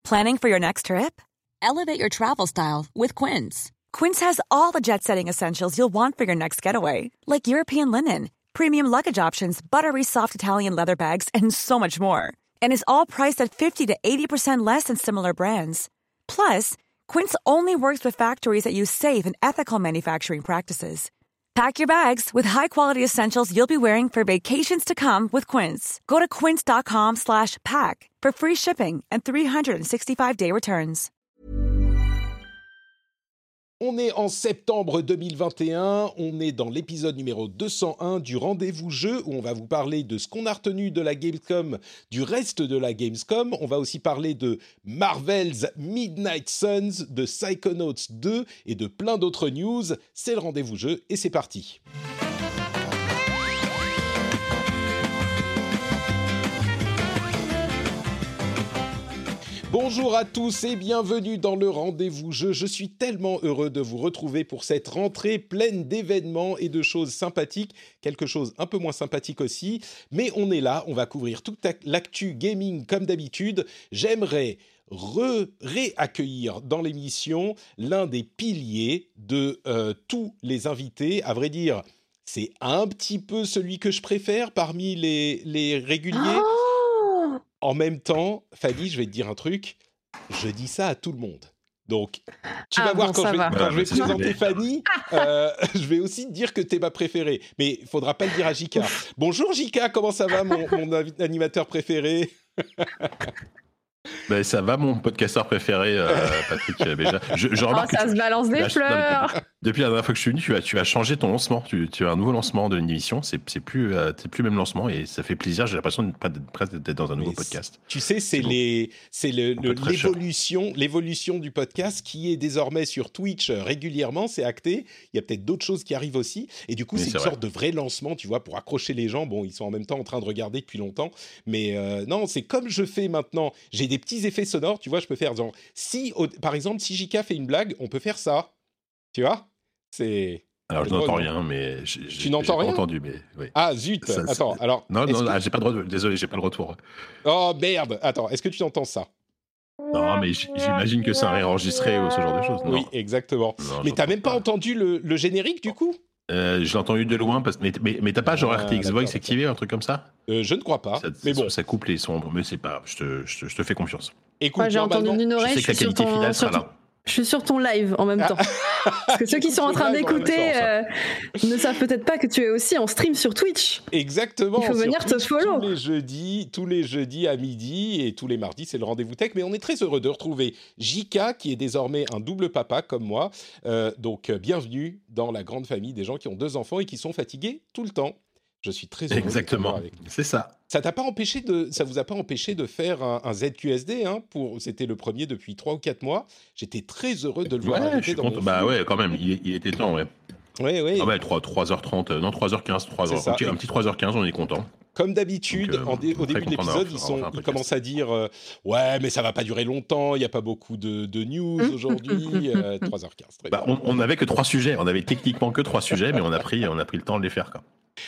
Planning for your next trip? Elevate your travel style with Quince. Quince has all the jet-setting essentials you'll want for your next getaway, like European linen, premium luggage options, buttery soft Italian leather bags, and so much more. And is all priced at 50 to 80% less than similar brands. Plus, Quince only works with factories that use safe and ethical manufacturing practices. Pack your bags with high-quality essentials you'll be wearing for vacations to come with Quince. Go to quince.com/pack for free shipping and 365-day returns. On est en septembre 2021, on est dans l'épisode numéro 201 du Rendez-vous Jeu où on va vous parler de ce qu'on a retenu de la Gamescom, du reste de la Gamescom. On va aussi parler de Marvel's Midnight Suns, de Psychonauts 2 et de plein d'autres news. C'est le Rendez-vous Jeu et c'est parti. Bonjour à tous et bienvenue dans le Rendez-vous Jeu. Je suis tellement heureux de vous retrouver pour cette rentrée pleine d'événements et de choses sympathiques, quelque chose un peu moins sympathique aussi, mais on est là, on va couvrir toute l'actu gaming comme d'habitude. J'aimerais réaccueillir dans l'émission l'un des piliers de tous les invités. À vrai dire, c'est un petit peu celui que je préfère parmi les réguliers. En même temps, Fanny, je vais te dire un truc, je dis ça à tout le monde. Donc, tu vas voir, quand je vais présenter Fanny, je vais aussi te dire que t'es ma préférée. Mais il ne faudra pas le dire à Jika. Bonjour Jika, comment ça va, mon animateur préféré? Ben, ça va, mon podcasteur préféré, Patrick Béja. Je remarque ça se balance des fleurs. Depuis la dernière fois que je suis venu, tu as changé ton lancement. Tu as un nouveau lancement de l'émission. C'est plus le même lancement et ça fait plaisir. J'ai l'impression presque d'être dans un nouveau podcast. Tu sais, c'est l'évolution du podcast qui est désormais sur Twitch régulièrement. C'est acté. Il y a peut-être d'autres choses qui arrivent aussi. Et du coup, c'est une sorte de vrai lancement, tu vois, pour accrocher les gens. Bon, ils sont en même temps en train de regarder depuis longtemps. Mais non, c'est comme je fais maintenant. J'ai des petits effets sonores, tu vois, je peux faire genre, par exemple, si Jika fait une blague, on peut faire ça, tu vois, c'est... Alors, je n'entends rien, mais... Tu n'entends rien? Entendu, mais... Oui. Ah, zut, attends, alors... Non, j'ai pas de retour, désolé, j'ai pas le retour. Oh, merde, attends, est-ce que tu entends ça? Non, mais j'imagine que c'est un réenregistré ou ce genre de choses, non? Oui, exactement. Non, mais t'as même pas entendu le générique, du coup? Je l'ai entendu de loin, mais t'as pas genre RTX Voice activé, un truc comme ça? Je ne crois pas, mais bon. Ça coupe les sons, mais c'est pas... Je te fais confiance. Écoute, j'ai entendu d'une oreille, je sais que la qualité finale sera là. Je suis sur ton live en même temps. Parce que ceux qui sont en train d'écouter ne savent peut-être pas que tu es aussi en stream sur Twitch. Exactement. Il faut venir te follow. Tous les jeudis à midi et tous les mardis, c'est le Rendez-vous Tech. Mais on est très heureux de retrouver Jika, qui est désormais un double papa comme moi. Donc, bienvenue dans la grande famille des gens qui ont 2 enfants et qui sont fatigués tout le temps. Je suis très heureux. Exactement, c'est ça. Ça vous a pas empêché de faire un ZQSD, hein, c'était le premier depuis 3 ou 4 mois. J'étais très heureux de le voir arriver dans mon film. Bah ouais, quand même, il était temps, ouais. Oui. Ah ouais, 3h30, non 3h15, 3h, okay, un petit 3h15, on est content. Comme d'habitude, au début de l'épisode, ils commencent à dire ouais, mais ça va pas durer longtemps, il y a pas beaucoup de news aujourd'hui. 3h15. Très bien. On n'avait que 3 sujets, on avait techniquement que 3 sujets, mais on a pris le temps de les faire, quoi.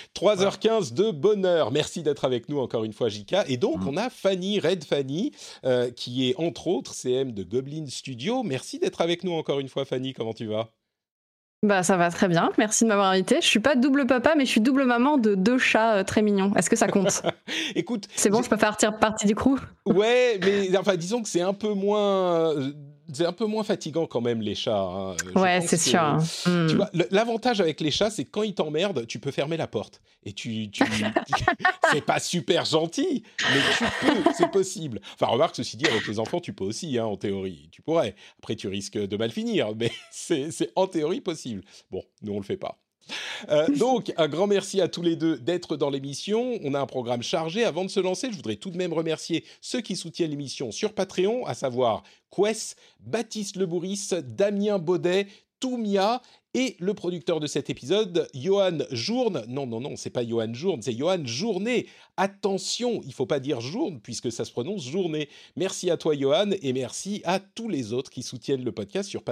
3h15 de bonheur. Merci d'être avec nous encore une fois, Jika. Et donc, on a Fanny, Red Fanny, qui est entre autres CM de Goblin Studio. Merci d'être avec nous encore une fois, Fanny. Comment tu vas ? Bah, ça va très bien. Merci de m'avoir invité. Je suis pas double papa, mais je suis double maman de 2 chats très mignons. Est-ce que ça compte ? Écoute, c'est bon, je peux faire partie du crew ? Ouais, mais enfin, disons que c'est un peu moins fatigant quand même, les chats. Hein. Ouais, c'est sûr. Tu vois, l'avantage avec les chats, c'est que quand ils t'emmerdent, tu peux fermer la porte. Et c'est pas super gentil, mais tu peux, c'est possible. Enfin, remarque, ceci dit, avec les enfants, tu peux aussi, hein, en théorie. Tu pourrais. Après, tu risques de mal finir, mais c'est en théorie possible. Bon, nous, on le fait pas. Donc, un grand merci à tous les deux d'être dans l'émission. On a un programme chargé. Avant de se lancer, je voudrais tout de même remercier ceux qui soutiennent l'émission sur Patreon, à savoir Quess, Baptiste Lebouris, Damien Baudet, Toumia et le producteur de cet épisode, Johan Journe. Non, c'est pas Johan Journe, c'est Johan Journet. Attention, il faut pas dire Journe puisque ça se prononce Journée. Merci à toi, Johan, et merci à tous les autres qui soutiennent le podcast sur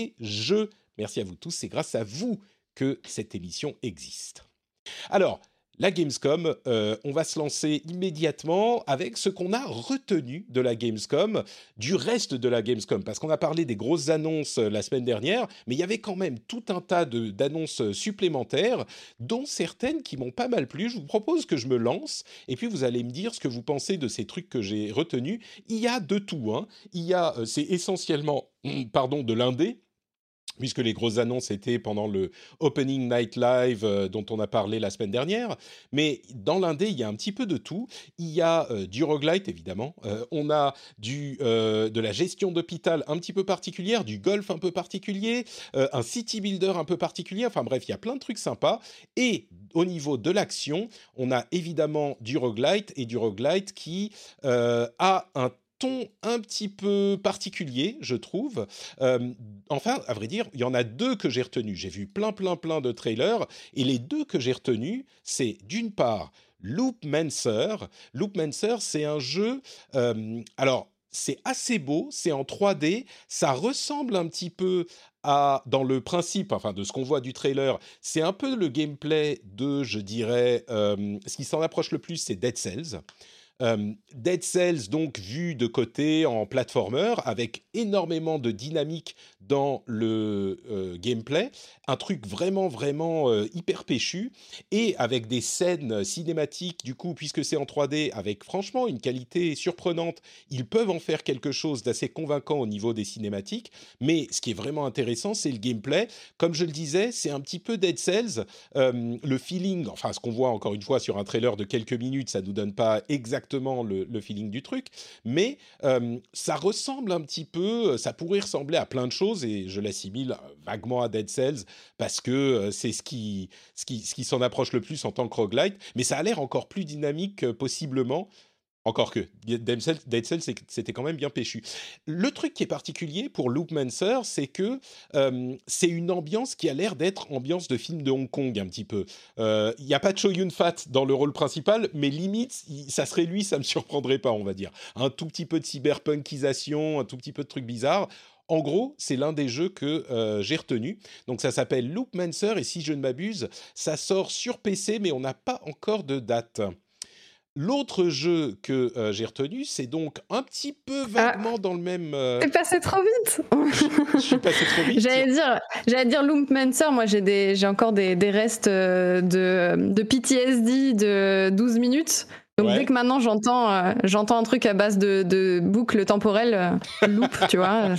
patreon.com/rdvjeux. Merci à vous tous, c'est grâce à vous que cette émission existe. Alors, la Gamescom, on va se lancer immédiatement avec ce qu'on a retenu de la Gamescom, du reste de la Gamescom, parce qu'on a parlé des grosses annonces la semaine dernière, mais il y avait quand même tout un tas d'annonces supplémentaires, dont certaines qui m'ont pas mal plu. Je vous propose que je me lance, et puis vous allez me dire ce que vous pensez de ces trucs que j'ai retenus. Il y a de tout, hein. C'est essentiellement, de l'indé, puisque les grosses annonces étaient pendant le Opening Night Live dont on a parlé la semaine dernière. Mais dans l'indé, il y a un petit peu de tout. Il y a du roguelite, évidemment. On a de la gestion d'hôpital un petit peu particulière, du golf un peu particulier, un city builder un peu particulier. Enfin bref, il y a plein de trucs sympas. Et au niveau de l'action, on a évidemment du roguelite, et du roguelite qui a un ton un petit peu particulier, je trouve. Enfin, à vrai dire, il y en a deux que j'ai retenus. J'ai vu plein de trailers, et les deux que j'ai retenus, c'est d'une part Loopmancer. Loopmancer, c'est un jeu... alors, c'est assez beau, c'est en 3D, ça ressemble un petit peu dans le principe, enfin de ce qu'on voit du trailer, c'est un peu le gameplay de, je dirais, ce qui s'en approche le plus, c'est Dead Cells. Dead Cells, donc, vu de côté en platformer, avec énormément de dynamique dans le gameplay, un truc vraiment hyper péchu, et avec des scènes cinématiques, du coup, puisque c'est en 3D, avec franchement une qualité surprenante. Ils peuvent en faire quelque chose d'assez convaincant au niveau des cinématiques, mais ce qui est vraiment intéressant, c'est le gameplay. Comme je le disais, c'est un petit peu Dead Cells, le feeling, enfin ce qu'on voit encore une fois sur un trailer de quelques minutes, ça nous donne pas exactement le feeling du truc, mais ça ressemble un petit peu, ça pourrait ressembler à plein de choses, et je l'assimile vaguement à Dead Cells parce que c'est ce qui s'en approche le plus en tant que roguelite, mais ça a l'air encore plus dynamique possiblement. Encore que Dead Cells, c'était quand même bien péchu. Le truc qui est particulier pour Loopmancer, c'est que c'est une ambiance qui a l'air d'être ambiance de film de Hong Kong un petit peu. Il n'y a pas de Chow Yun-fat dans le rôle principal, mais limite, ça serait lui, ça ne me surprendrait pas, on va dire. Un tout petit peu de cyberpunkisation, un tout petit peu de trucs bizarres. En gros, c'est l'un des jeux que j'ai retenu. Donc ça s'appelle Loopmancer, et si je ne m'abuse, ça sort sur PC, mais on n'a pas encore de date. L'autre jeu que j'ai retenu, c'est donc un petit peu vaguement dans le même... T'es passé trop vite. Je suis passé trop vite. J'allais dire Loopmancer, moi j'ai encore des restes de PTSD de 12 minutes. Donc dès que maintenant j'entends un truc à base de boucle temporelle, loop, tu vois,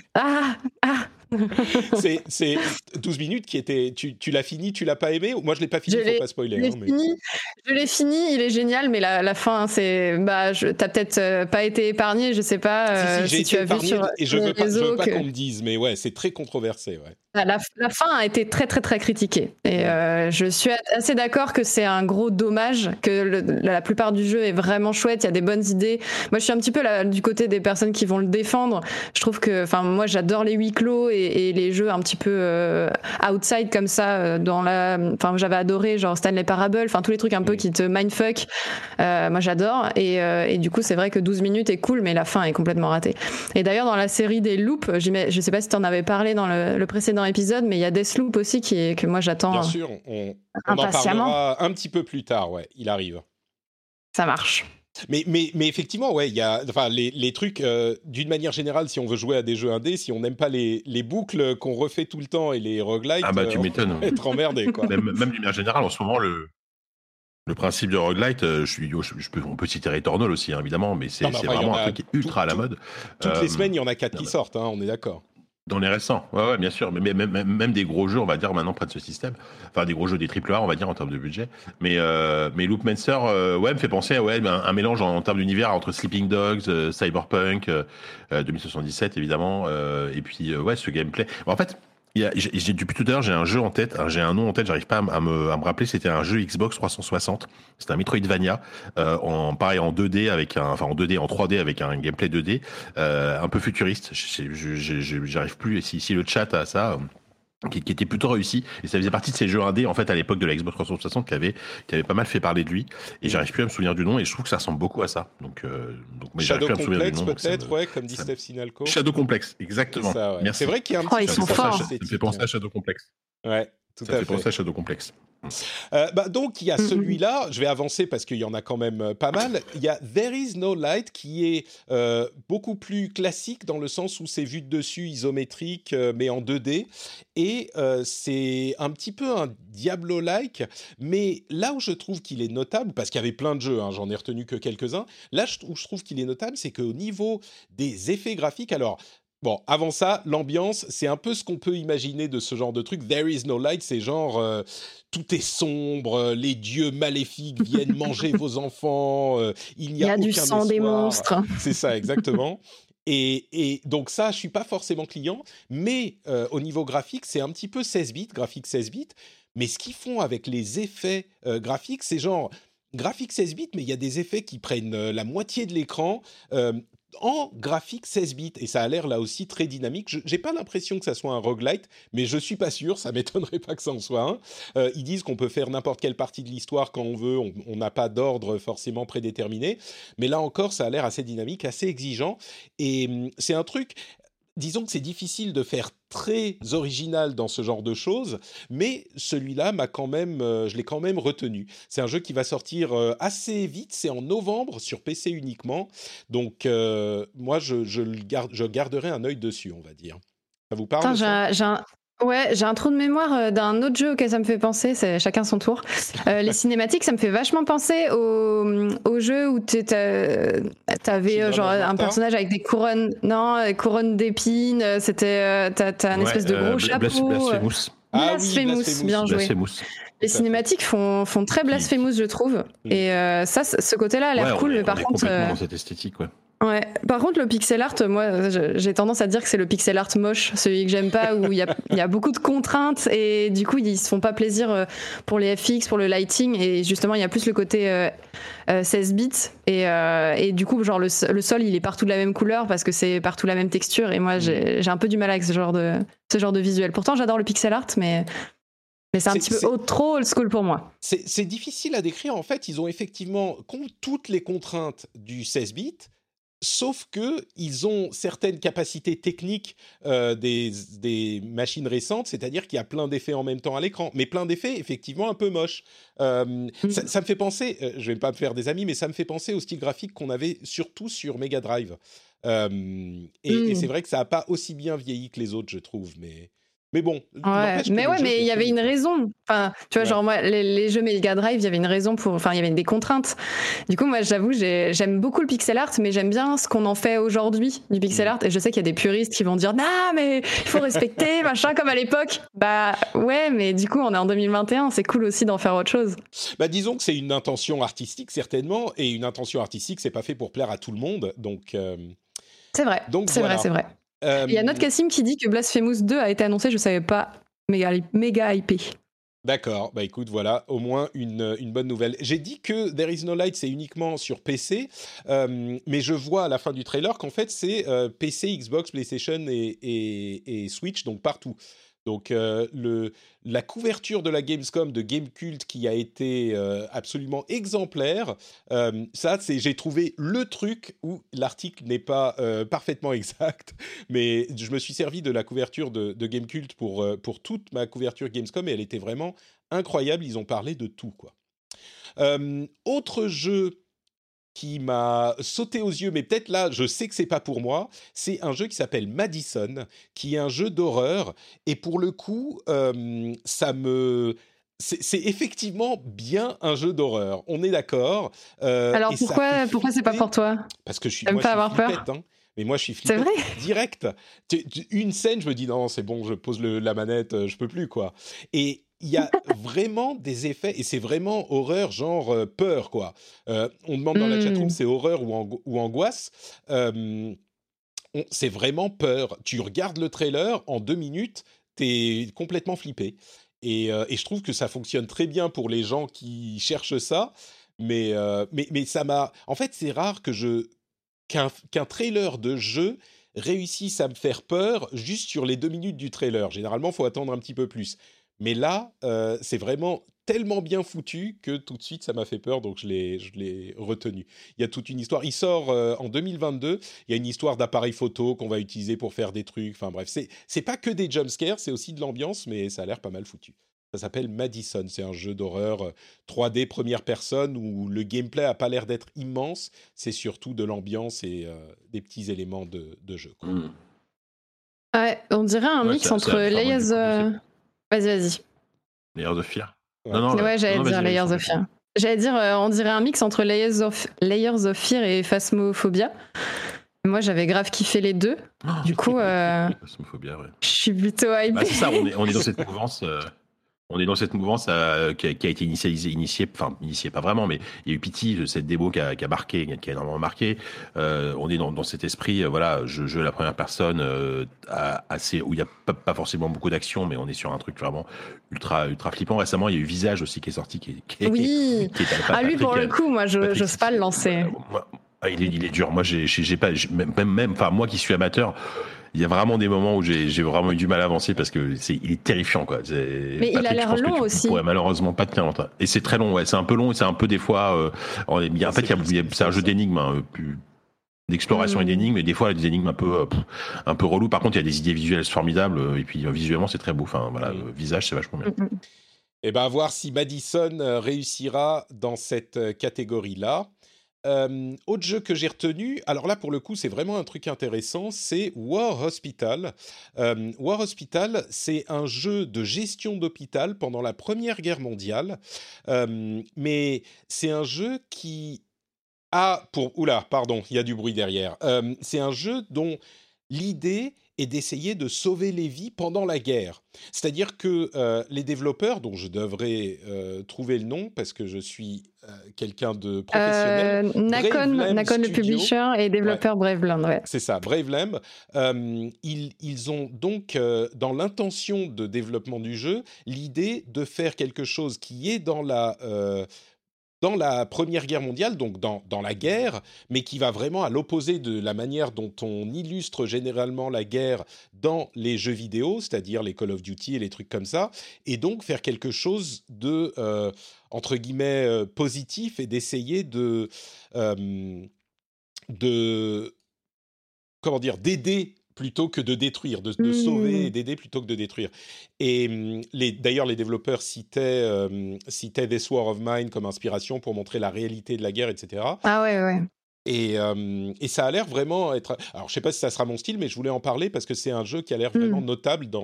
C'est 12 minutes qui étaient... Tu l'as fini, tu l'as pas aimé? Moi je l'ai pas fini, faut pas spoiler. Je l'ai fini, il est génial, mais la fin, c'est... t'as peut-être pas été épargné, je sais pas si tu as vu sur et je veux pas qu'on me dise, mais ouais, c'est très controversé, ouais. La fin a été très critiquée, et je suis assez d'accord que c'est un gros dommage, que la plupart du jeu est vraiment chouette, il y a des bonnes idées. Moi je suis un petit peu du côté des personnes qui vont le défendre. Je trouve que, enfin moi j'adore les huis clos et les jeux un petit peu outside comme ça, enfin j'avais adoré genre Stanley Parable, enfin tous les trucs un peu qui te mindfuck, moi j'adore, et du coup c'est vrai que 12 minutes est cool, mais la fin est complètement ratée. Et d'ailleurs dans la série des loops, je sais pas si t'en avais parlé dans le précédent épisode, mais il y a Deathloop aussi que moi j'attends. Bien sûr, on en parlera un petit peu plus tard, ouais, il arrive. Ça marche. Mais effectivement, ouais, il y a, enfin, les trucs, d'une manière générale, si on veut jouer à des jeux indés, si on n'aime pas les boucles qu'on refait tout le temps et les roguelites, tu m'étonnes. On va être emmerdé, quoi. Même d'une manière générale, en ce moment, le principe de roguelite, on peut citer Returnal aussi, hein, évidemment, mais c'est vraiment un truc qui est ultra à la mode. Toutes les semaines, il y en a 4 qui sortent, hein, on est d'accord. Dans les récents, ouais, bien sûr, mais même des gros jeux, on va dire, maintenant près de ce système, enfin des gros jeux des AAA, on va dire, en termes de budget, mais Loopmancer, me fait penser à un mélange en termes d'univers entre Sleeping Dogs, Cyberpunk, 2077 évidemment, et puis ce gameplay. En fait, depuis tout à l'heure, j'ai un jeu en tête, j'ai un nom en tête, j'arrive pas à me rappeler. C'était un jeu Xbox 360. C'était un Metroidvania, pareil en 2D en 3D avec un gameplay 2D, un peu futuriste. J'arrive plus. Et si le chat a ça. Qui était plutôt réussi, et ça faisait partie de ces jeux indés en fait à l'époque de la Xbox 360 qui avait pas mal fait parler de lui, et j'arrive plus à me souvenir du nom, et je trouve que ça ressemble beaucoup à ça, donc mais Shadow j'arrive plus à me souvenir du nom, peut-être, comme dit Steph Sinalco. Shadow Complex, exactement. Ça, ouais. Merci. C'est vrai qu'il y a un petit ils sont forts. Ça me fait penser à Shadow Complex. Ouais, tout à fait. Ça fait penser à Shadow Complex. Donc, il y a celui-là, je vais avancer parce qu'il y en a quand même pas mal. Il y a There is no light qui est beaucoup plus classique dans le sens où c'est vu de dessus, isométrique, mais en 2D. Et c'est un petit peu un Diablo-like, mais là où je trouve qu'il est notable, parce qu'il y avait plein de jeux, hein, j'en ai retenu que quelques-uns, là où je trouve qu'il est notable, c'est qu'au niveau des effets graphiques, alors... Bon, avant ça, l'ambiance, c'est un peu ce qu'on peut imaginer de ce genre de truc. There is no light, c'est genre tout est sombre, les dieux maléfiques viennent manger vos enfants, il n'y a aucun du sang des espoir. monstres. C'est ça, exactement. Et donc ça, je suis pas forcément client, mais au niveau graphique, c'est un petit peu 16 bits, graphique 16 bits. Mais ce qu'ils font avec les effets graphiques, c'est genre graphique 16 bits, mais il y a des effets qui prennent la moitié de l'écran. En graphique 16 bits, et ça a l'air là aussi très dynamique. J'ai pas l'impression que ça soit un roguelite, mais je suis pas sûr, ça m'étonnerait pas que ça en soit un. Ils disent qu'on peut faire n'importe quelle partie de l'histoire quand on veut, on n'a pas d'ordre forcément prédéterminé, mais là encore, ça a l'air assez dynamique, assez exigeant, et c'est un truc... Disons que c'est difficile de faire très original dans ce genre de choses, mais celui-là je l'ai quand même retenu. C'est un jeu qui va sortir assez vite, c'est en novembre sur PC uniquement, donc moi je garderai un œil dessus, on va dire. Ça vous parle? Attends, j'ai un trou de mémoire d'un autre jeu auquel ça me fait penser, c'est chacun son tour. Les cinématiques, ça me fait vachement penser au jeu où t'avais genre un personnage avec des couronnes, couronnes d'épines, t'as un espèce de gros chapeau. Blasphemous. Blasphemous, bien joué. Blasphemous. Les cinématiques font très Blasphemous, je trouve. Et ça, ce côté-là a l'air cool, mais par contre... complètement dans cette esthétique, ouais. Ouais. Par contre, le pixel art, moi, j'ai tendance à dire que c'est le pixel art moche, celui que j'aime pas, où il y a beaucoup de contraintes et du coup, ils se font pas plaisir pour les FX, pour le lighting, et justement, il y a plus le côté 16 bits et du coup, genre le sol, il est partout de la même couleur parce que c'est partout la même texture, et moi, j'ai un peu du mal avec ce genre de visuel. Pourtant, j'adore le pixel art, mais c'est un petit peu trop old school pour moi. C'est difficile à décrire. En fait, ils ont effectivement toutes les contraintes du 16 bits. Sauf qu'ils ont certaines capacités techniques des machines récentes, c'est-à-dire qu'il y a plein d'effets en même temps à l'écran, mais plein d'effets effectivement un peu moches. Ça me fait penser, je ne vais pas me faire des amis, mais ça me fait penser au style graphique qu'on avait surtout sur Mega Drive. Et c'est vrai que ça n'a pas aussi bien vieilli que les autres, je trouve, mais bon. Ouais, mais il y avait une raison. Enfin, tu vois, genre moi, les jeux Mega Drive, il y avait une raison il y avait des contraintes. Du coup, moi, j'avoue, j'aime beaucoup le pixel art, mais j'aime bien ce qu'on en fait aujourd'hui du pixel art. Et je sais qu'il y a des puristes qui vont dire, non, mais il faut respecter, machin, comme à l'époque. Bah ouais, mais du coup, on est en 2021, c'est cool aussi d'en faire autre chose. Bah disons que c'est une intention artistique certainement, et une intention artistique, c'est pas fait pour plaire à tout le monde, donc. C'est vrai. C'est vrai. Il y a notre Cassim qui dit que Blasphemous 2 a été annoncé, je savais pas, méga hypé. D'accord, bah écoute, voilà, au moins une bonne nouvelle. J'ai dit que There is no light, c'est uniquement sur PC, mais je vois à la fin du trailer qu'en fait c'est PC, Xbox, PlayStation et Switch, donc partout. Donc la couverture de la Gamescom de Gamecult qui a été absolument exemplaire, j'ai trouvé le truc où l'article n'est pas parfaitement exact, mais je me suis servi de la couverture de Gamecult pour toute ma couverture Gamescom, et elle était vraiment incroyable, ils ont parlé de tout, quoi. Autre jeu qui m'a sauté aux yeux, mais peut-être là, je sais que c'est pas pour moi, c'est un jeu qui s'appelle Madison, qui est un jeu d'horreur, et pour le coup, c'est effectivement bien un jeu d'horreur, on est d'accord. Alors pourquoi c'est pas pour toi? Parce que je suis flippette, hein. Mais moi, je suis flippette direct. Une scène, je me dis non, c'est bon, je pose la manette, je peux plus, quoi. Et il y a vraiment des effets, et c'est vraiment horreur, genre peur, quoi. On demande dans la chatroom, c'est horreur ou angoisse. C'est vraiment peur. Tu regardes le trailer, en 2 minutes, t'es complètement flippé. Et je trouve que ça fonctionne très bien pour les gens qui cherchent ça. Mais ça m'a... En fait, c'est rare qu'un trailer de jeu réussisse à me faire peur juste sur les 2 minutes du trailer. Généralement, il faut attendre un petit peu plus. Mais là, c'est vraiment tellement bien foutu que tout de suite, ça m'a fait peur, donc je l'ai retenu. Il y a toute une histoire. Il sort en 2022. Il y a une histoire d'appareil photo qu'on va utiliser pour faire des trucs. Enfin bref, c'est pas que des jumpscares, c'est aussi de l'ambiance, mais ça a l'air pas mal foutu. Ça s'appelle Madison. C'est un jeu d'horreur 3D première personne où le gameplay a pas l'air d'être immense. C'est surtout de l'ambiance et des petits éléments de jeu. Quoi. Ouais, on dirait un mix entre Layers... Vas-y. Layers of Fear. Ouais, j'allais dire Layers of Fear. J'allais dire, on dirait un mix entre Layers of Fear et Phasmophobia. Moi, j'avais grave kiffé les deux. Du coup, Phasmophobia, ouais. Je suis plutôt hypée. C'est ça, on est dans cette mouvance. On est dans cette mouvance qui a été initiée pas vraiment, mais il y a eu Pity, cette démo qui a énormément marqué. On est dans cet esprit, jeu à la première personne, assez où il n'y a pas forcément beaucoup d'action, mais on est sur un truc vraiment ultra flippant. Récemment, il y a eu Visage aussi qui est sorti, qui est lui pour le coup, moi, j'ose pas le lancer. Il est dur. Moi, j'ai pas, même, moi qui suis amateur. Il y a vraiment des moments où j'ai vraiment eu du mal à avancer parce que il est terrifiant, quoi. Mais Patrick, il a l'air long aussi. Ouais, malheureusement pas tenir longtemps. Et c'est très long, ouais. C'est un peu long et c'est un peu des fois. En fait, c'est un jeu d'énigmes, d'exploration et d'énigmes. Et des fois, il y a des énigmes un peu relou. Par contre, il y a des idées visuelles formidables. Et puis visuellement, c'est très beau. Enfin, voilà, Visage, c'est vachement bien. Et à voir si Madison réussira dans cette catégorie-là. Autre jeu que j'ai retenu, alors là pour le coup c'est vraiment un truc intéressant, c'est War Hospital. War Hospital, c'est un jeu de gestion d'hôpital pendant la Première Guerre mondiale, mais c'est un jeu qui a il y a du bruit derrière. C'est un jeu dont l'idée est d'essayer de sauver les vies pendant la guerre. C'est-à-dire que les développeurs, dont je devrais trouver le nom parce que je suis quelqu'un de professionnel... Nacon le publisher et développeur Braveland. Ouais. C'est ça, Braveland. Ils ont donc, dans l'intention de développement du jeu, l'idée de faire quelque chose qui est dans la Première Guerre mondiale, donc dans la guerre, mais qui va vraiment à l'opposé de la manière dont on illustre généralement la guerre dans les jeux vidéo, c'est-à-dire les Call of Duty et les trucs comme ça, et donc faire quelque chose de, entre guillemets, positif et d'essayer d'aider plutôt que de détruire, de sauver et d'aider plutôt que de détruire. Et d'ailleurs, les développeurs citaient This War of Mine comme inspiration pour montrer la réalité de la guerre, etc. Ah ouais. Et ça a l'air vraiment être... Alors, je ne sais pas si ça sera mon style, mais je voulais en parler parce que c'est un jeu qui a l'air vraiment notable dans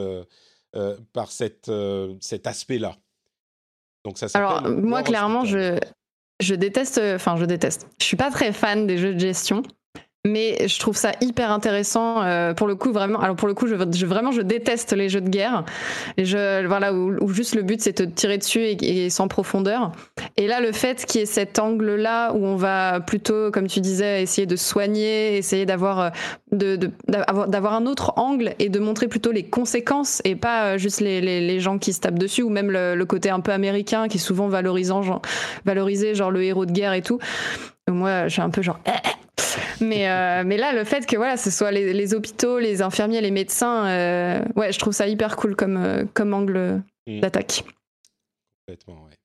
par cet aspect-là. Donc, ça s'appelle... Alors, moi, clairement, je déteste... Enfin, je déteste. Je ne suis pas très fan des jeux de gestion. Mais je trouve ça hyper intéressant pour le coup vraiment. Alors pour le coup, je déteste les jeux de guerre, où juste le but c'est de te tirer dessus et sans profondeur. Et là, le fait qu'il y ait cet angle-là où on va plutôt, comme tu disais, essayer de soigner, essayer d'avoir un autre angle et de montrer plutôt les conséquences et pas juste les gens qui se tapent dessus, ou même le côté un peu américain qui est souvent valorisé, genre le héros de guerre et tout. Moi, je suis un peu genre. Mais là, le fait que ce soit les hôpitaux, les infirmiers, les médecins, je trouve ça hyper cool comme angle d'attaque. Complètement, ouais.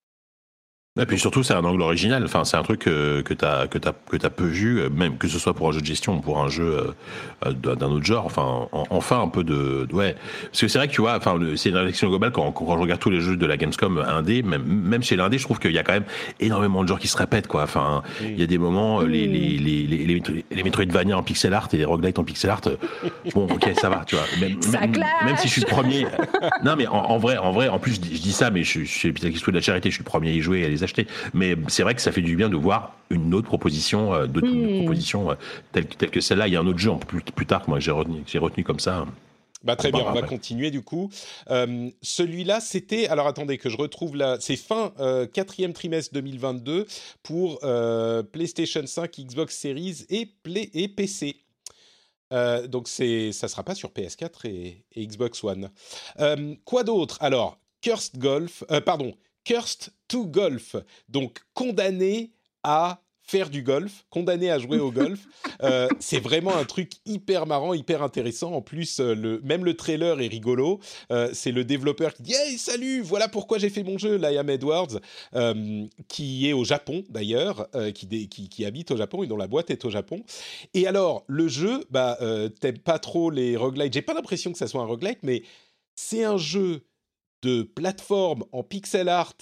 Et puis surtout, c'est un angle original. Enfin, c'est un truc que t'as peu vu, même que ce soit pour un jeu de gestion ou pour un jeu d'un autre genre. Enfin, un peu ouais. Parce que c'est vrai que tu vois, c'est une réflexion globale quand je regarde tous les jeux de la Gamescom indé, même chez l'indé, je trouve qu'il y a quand même énormément de genres qui se répètent, quoi. Enfin, il y a des moments, les Metroidvania en pixel art et les roguelites en pixel art. Bon, ok, ça va, tu vois. Même si je suis le premier. Non, mais en vrai, en plus, je dis ça, mais je suis l'Hôpital de la Charité, je suis le premier à y jouer et à les acheter, mais c'est vrai que ça fait du bien de voir une autre proposition, telle que celle-là. Il y a un autre jeu plus tard que moi j'ai retenu comme ça. Très bien, on va continuer du coup. Celui-là, c'était... Alors attendez que je retrouve là. C'est fin 4e trimestre 2022 pour PlayStation 5, Xbox Series et PC. Donc ça ne sera pas sur PS4 et Xbox One. Quoi d'autre ? Alors, Cursed to Golf, donc condamné à faire du golf, condamné à jouer au golf. C'est vraiment un truc hyper marrant, hyper intéressant. En plus, même le trailer est rigolo. C'est le développeur qui dit « Hey, salut, voilà pourquoi j'ai fait mon jeu, Liam Edwards », qui est au Japon d'ailleurs, qui habite au Japon et dont la boîte est au Japon. Et alors, le jeu, t'aimes pas trop les roguelites. J'ai pas l'impression que ça soit un roguelite, mais c'est un jeu de plateforme en pixel art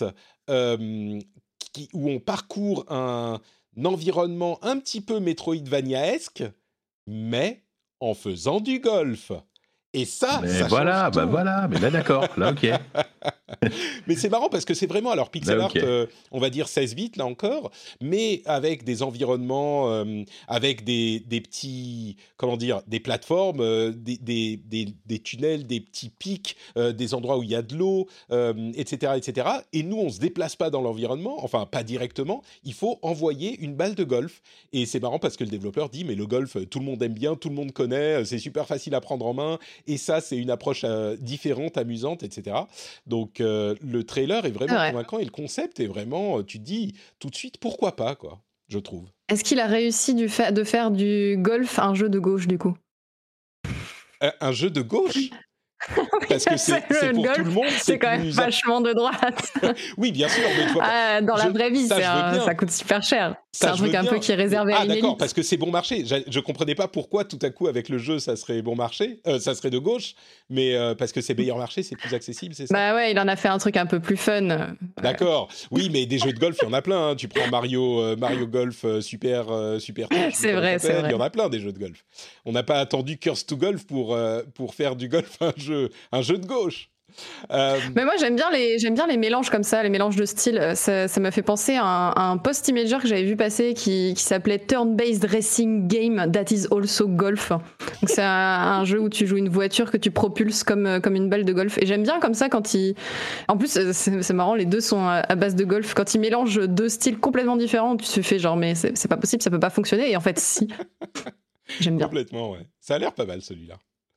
où on parcourt un environnement un petit peu Metroidvania-esque, mais en faisant du golf. Et ça, Mais ça voilà, change bah tout. voilà, mais là d'accord, là ok. Mais c'est marrant parce que c'est vraiment, alors pixel Là, art, ok. on va dire 16 bits là encore, mais avec des environnements, avec des petits, comment dire, des plateformes, des tunnels, des petits pics, des endroits où il y a de l'eau, etc., etc. Et nous, on se déplace pas dans l'environnement, enfin pas directement, il faut envoyer une balle de golf. Et c'est marrant parce que le développeur dit, mais le golf, tout le monde aime bien, tout le monde connaît, c'est super facile à prendre en main, et ça, c'est une approche différente, amusante, etc. Donc, le trailer est C'est vraiment vrai. convaincant et le concept est vraiment, tu te dis tout de suite, pourquoi pas, quoi, je trouve. Est-ce qu'il a réussi de faire du golf un jeu de gauche, du coup? Un jeu de gauche, parce que c'est Le pour tout le golf, monde, c'est quand même plus... vachement de droite. Oui, bien sûr, mais tu vois pas... Dans la vraie vie, ça, je veux bien. ça coûte super cher. C'est Ça, un je veux truc un bien. peu qui est réservé à une d'accord, élite. parce que c'est bon marché. Je comprenais pas pourquoi tout à coup avec le jeu ça serait bon marché, ça serait de gauche, mais parce que c'est meilleur marché, c'est plus accessible, c'est ça? Bah ouais, il en a fait un truc un peu plus fun. D'accord. Oui, mais des jeux de golf, il y en a plein, hein. Tu prends Mario Golf Super Touch, C'est comment ça vrai, c'est s'appelle. vrai. Il y en a plein des jeux de golf. On n'a pas attendu Curse to Golf pour faire du golf un jeu de gauche. Mais moi j'aime bien les mélanges comme ça, les mélanges de styles. Ça m'a fait penser à un post-imager que j'avais vu passer qui s'appelait Turn-Based Racing Game That Is Also Golf. Donc c'est un jeu où tu joues une voiture que tu propulses comme une balle de golf. Et j'aime bien comme ça quand ils... En plus c'est marrant, les deux sont à base de golf. Quand ils mélangent deux styles complètement différents, tu te fais genre mais c'est pas possible, ça peut pas fonctionner. Et en fait si. J'aime bien. Complètement, ouais. Ça a l'air pas mal celui-là.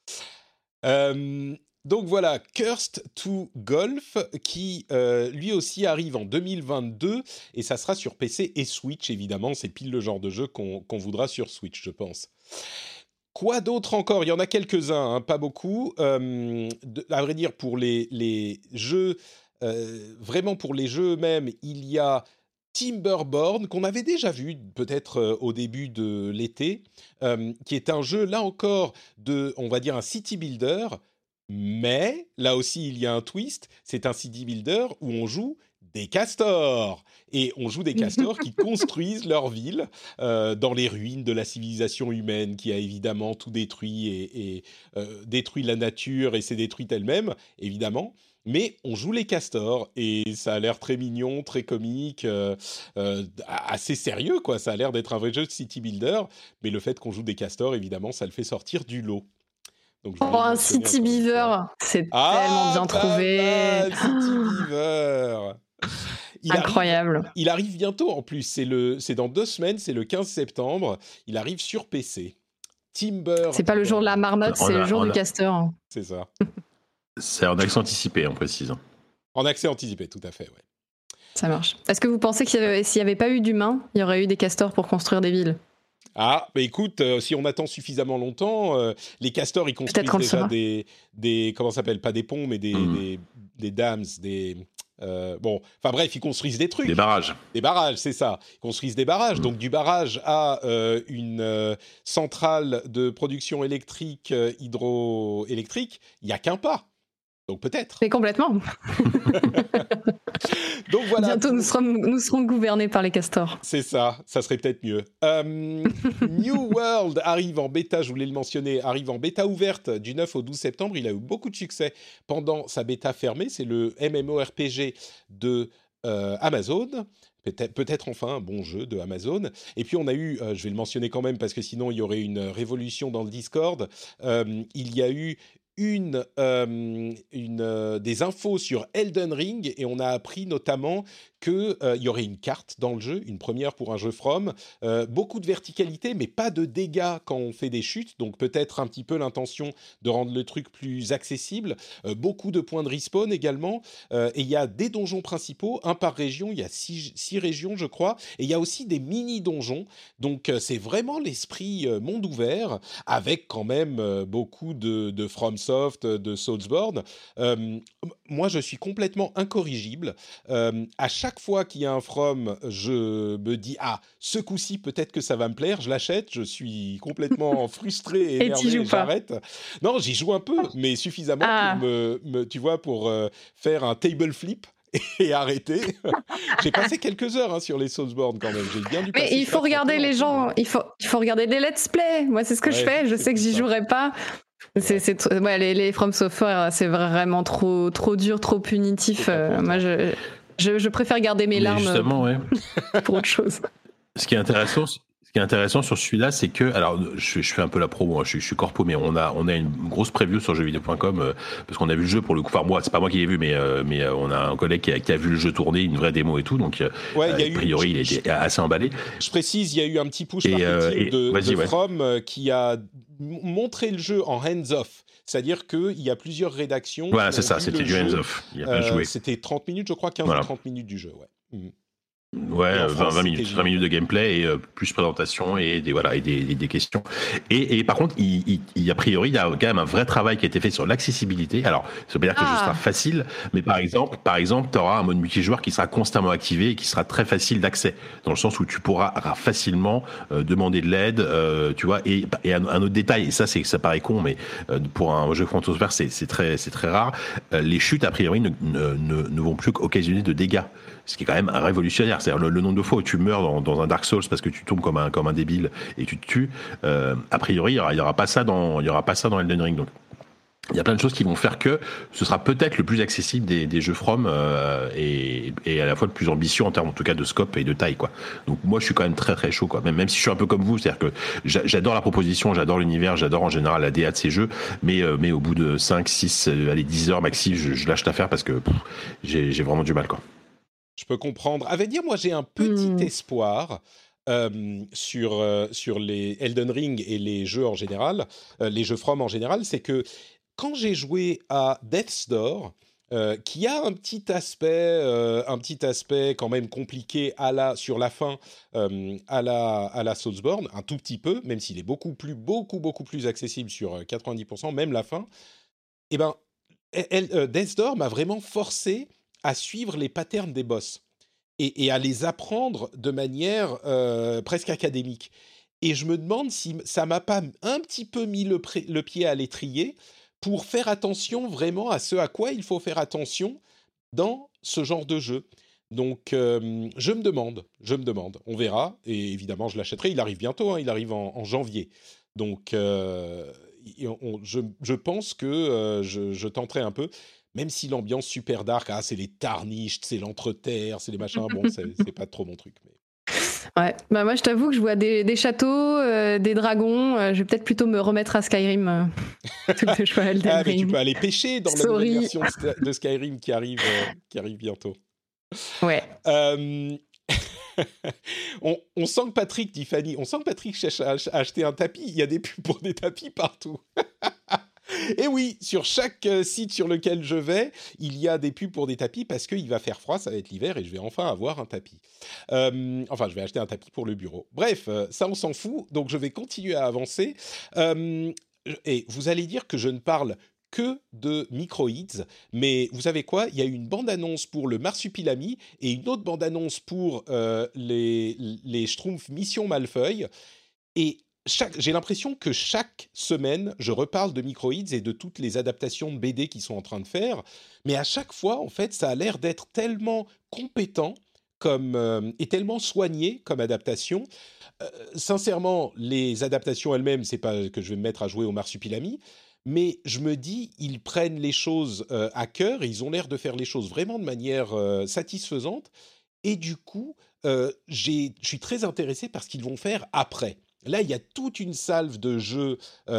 Donc voilà, Cursed to Golf, qui lui aussi arrive en 2022, et ça sera sur PC et Switch, évidemment. C'est pile le genre de jeu qu'on voudra sur Switch, je pense. Quoi d'autre encore? Il y en a quelques-uns, hein, pas beaucoup. À vrai dire, pour les jeux, vraiment pour les jeux eux-mêmes, il y a Timberborn, qu'on avait déjà vu peut-être au début de l'été, qui est un jeu, là encore, on va dire un city builder, mais là aussi il y a un twist, c'est un city builder où on joue des castors. Et on joue des castors qui construisent leur ville dans les ruines de la civilisation humaine qui a évidemment tout détruit et détruit la nature et s'est détruite elle-même, évidemment. Mais on joue les castors et ça a l'air très mignon, très comique, assez sérieux, quoi. Ça a l'air d'être un vrai jeu de city builder, mais le fait qu'on joue des castors, évidemment, ça le fait sortir du lot. Donc, je voulais le Un mentionner City encore une Beaver, fois. c'est Ah, tellement bien pas trouvé. mal, City Beaver. Incroyable. Il arrive bientôt en plus, c'est dans 2 semaines, c'est le 15 septembre, il arrive sur PC. Timber. C'est pas le jour de la marmotte, c'est le jour du castor. C'est ça. C'est en accent anticipé, on précise. En accès anticipé, tout à fait, ouais. Ça marche. Est-ce que vous pensez s'il n'y avait pas eu d'humains, il y aurait eu des castors pour construire des villes? Ah, bah écoute, si on attend suffisamment longtemps, les castors, ils construisent Peut-être on le déjà saura. des comment ça s'appelle, pas des ponts, mais des dams, bon, enfin bref, ils construisent des trucs. Des barrages. Des barrages, c'est ça. Ils construisent des barrages. Donc du barrage à une centrale de production électrique, hydroélectrique, il n'y a qu'un pas. Donc peut-être. Mais complètement. Donc voilà. Bientôt, nous serons gouvernés par les castors. C'est ça, ça serait peut-être mieux. New World arrive en bêta, je voulais le mentionner, arrive en bêta ouverte du 9 au 12 septembre. Il a eu beaucoup de succès pendant sa bêta fermée. C'est le MMORPG de Amazon. Peut-être enfin un bon jeu de Amazon. Et puis on a eu, je vais le mentionner quand même parce que sinon il y aurait une révolution dans le Discord, il y a eu des infos sur Elden Ring et on a appris notamment qu'il y aurait une carte dans le jeu, une première pour un jeu From, beaucoup de verticalité mais pas de dégâts quand on fait des chutes, donc peut-être un petit peu l'intention de rendre le truc plus accessible, beaucoup de points de respawn également, et il y a des donjons principaux, un par région, il y a 6 régions je crois, et il y a aussi des mini-donjons, donc c'est vraiment l'esprit monde ouvert, avec quand même beaucoup de FromSoft, de Soulsborne. Moi je suis complètement incorrigible, à chaque chaque fois qu'il y a un From, je me dis ce coup-ci peut-être que ça va me plaire, je l'achète, je suis complètement frustré et énervé, t'y joues pas. j'arrête. Non, j'y joue un peu, mais suffisamment pour tu vois, pour faire un table flip et arrêter. J'ai passé quelques heures sur les Soulsborne quand même. J'ai bien dû passer. Mais il faut regarder les gens, il faut regarder les let's play. Moi, c'est ce que je fais. Je sais que j'y jouerai pas. Les From Software, c'est vraiment trop dur, trop punitif. Moi, je préfère garder mes larmes pour autre chose. Ce qui est intéressant sur celui-là, c'est que, alors, je fais un peu la promo, hein, je suis corpo, mais on a une grosse preview sur jeuxvideo.com parce qu'on a vu le jeu pour le coup. Enfin, moi, c'est pas moi qui l'ai vu, mais on a un collègue qui a vu le jeu tourner, une vraie démo et tout, donc a priori, il était assez emballé. Je précise, il y a eu un petit push marketing de From qui a montré le jeu en hands-off. C'est-à-dire qu'il y a plusieurs rédactions. Voilà, c'est ça, c'était du hands-off. Il y a pas joué. C'était 30 minutes, je crois, 15 ou 30 minutes du jeu, ouais. Ouais, 20 minutes de gameplay et plus présentation et des questions. Et par contre, a priori, il y a quand même un vrai travail qui a été fait sur l'accessibilité. Alors, ça veut pas dire que le jeu sera facile, mais par exemple, tu auras un mode multijoueur qui sera constamment activé et qui sera très facile d'accès, dans le sens où tu pourras facilement demander de l'aide, tu vois. Et un autre détail, et ça paraît con, mais pour un jeu From Software, c'est très rare. Les chutes, a priori, ne vont plus occasionner de dégâts, ce qui est quand même révolutionnaire. C'est-à-dire le nombre de fois où tu meurs dans un Dark Souls parce que tu tombes comme un débile et tu te tues, a priori, il y aura pas ça dans Elden Ring. Donc, il y a plein de choses qui vont faire que ce sera peut-être le plus accessible des jeux From et à la fois le plus ambitieux en termes, en tout cas, de scope et de taille, quoi. Donc, moi, je suis quand même très, très chaud, quoi. Même si je suis un peu comme vous, c'est-à-dire que j'adore la proposition, j'adore l'univers, j'adore en général la DA de ces jeux, mais au bout de 5, 6, 10 heures maxi, je lâche l'affaire parce que j'ai vraiment du mal, quoi. Je peux comprendre. À vrai dire, moi, j'ai un petit espoir sur les Elden Ring et les jeux en général, les jeux From en général, c'est que quand j'ai joué à Death's Door, qui a un petit aspect quand même compliqué sur la fin à la Soulsborne, un tout petit peu, même s'il est beaucoup plus accessible sur 90%, même la fin. Eh ben, Death's Door m'a vraiment forcé à suivre les patterns des boss et à les apprendre de manière presque académique. Et je me demande si ça m'a pas un petit peu mis le pied à l'étrier pour faire attention vraiment à ce à quoi il faut faire attention dans ce genre de jeu. Donc, je me demande, on verra, et évidemment je l'achèterai, il arrive bientôt, il arrive en janvier. Donc, je pense que je tenterai un peu. Même si l'ambiance super dark, c'est les Tarnished, c'est l'Entreterre, c'est les machins, bon, c'est pas trop mon truc. Mais... Ouais, bah moi je t'avoue que je vois des châteaux, des dragons, je vais peut-être plutôt me remettre à Skyrim plutôt que de jouer à Elden Ring. Mais tu peux aller pêcher dans la nouvelle version de Skyrim qui arrive bientôt. Ouais. On sent que Patrick, dit Fanny, cherche à acheter un tapis, il y a des pubs pour des tapis partout. Et oui, sur chaque site sur lequel je vais, il y a des pubs pour des tapis parce qu'il va faire froid, ça va être l'hiver et je vais enfin avoir un tapis. Je vais acheter un tapis pour le bureau. Bref, ça on s'en fout, donc je vais continuer à avancer. Et vous allez dire que je ne parle que de Microids, mais vous savez quoi ? Il y a une bande-annonce pour le Marsupilami et une autre bande-annonce pour les Schtroumpfs Mission Malfeuille. Et j'ai l'impression que chaque semaine, je reparle de Microids et de toutes les adaptations de BD qu'ils sont en train de faire. Mais à chaque fois, en fait, ça a l'air d'être tellement compétent et tellement soigné comme adaptation. Sincèrement, les adaptations elles-mêmes, c'est pas que je vais me mettre à jouer au Marsupilami, mais je me dis, ils prennent les choses à cœur et ils ont l'air de faire les choses vraiment de manière satisfaisante. Et du coup, je suis très intéressé par ce qu'ils vont faire après. Là, il y a toute une salve de jeux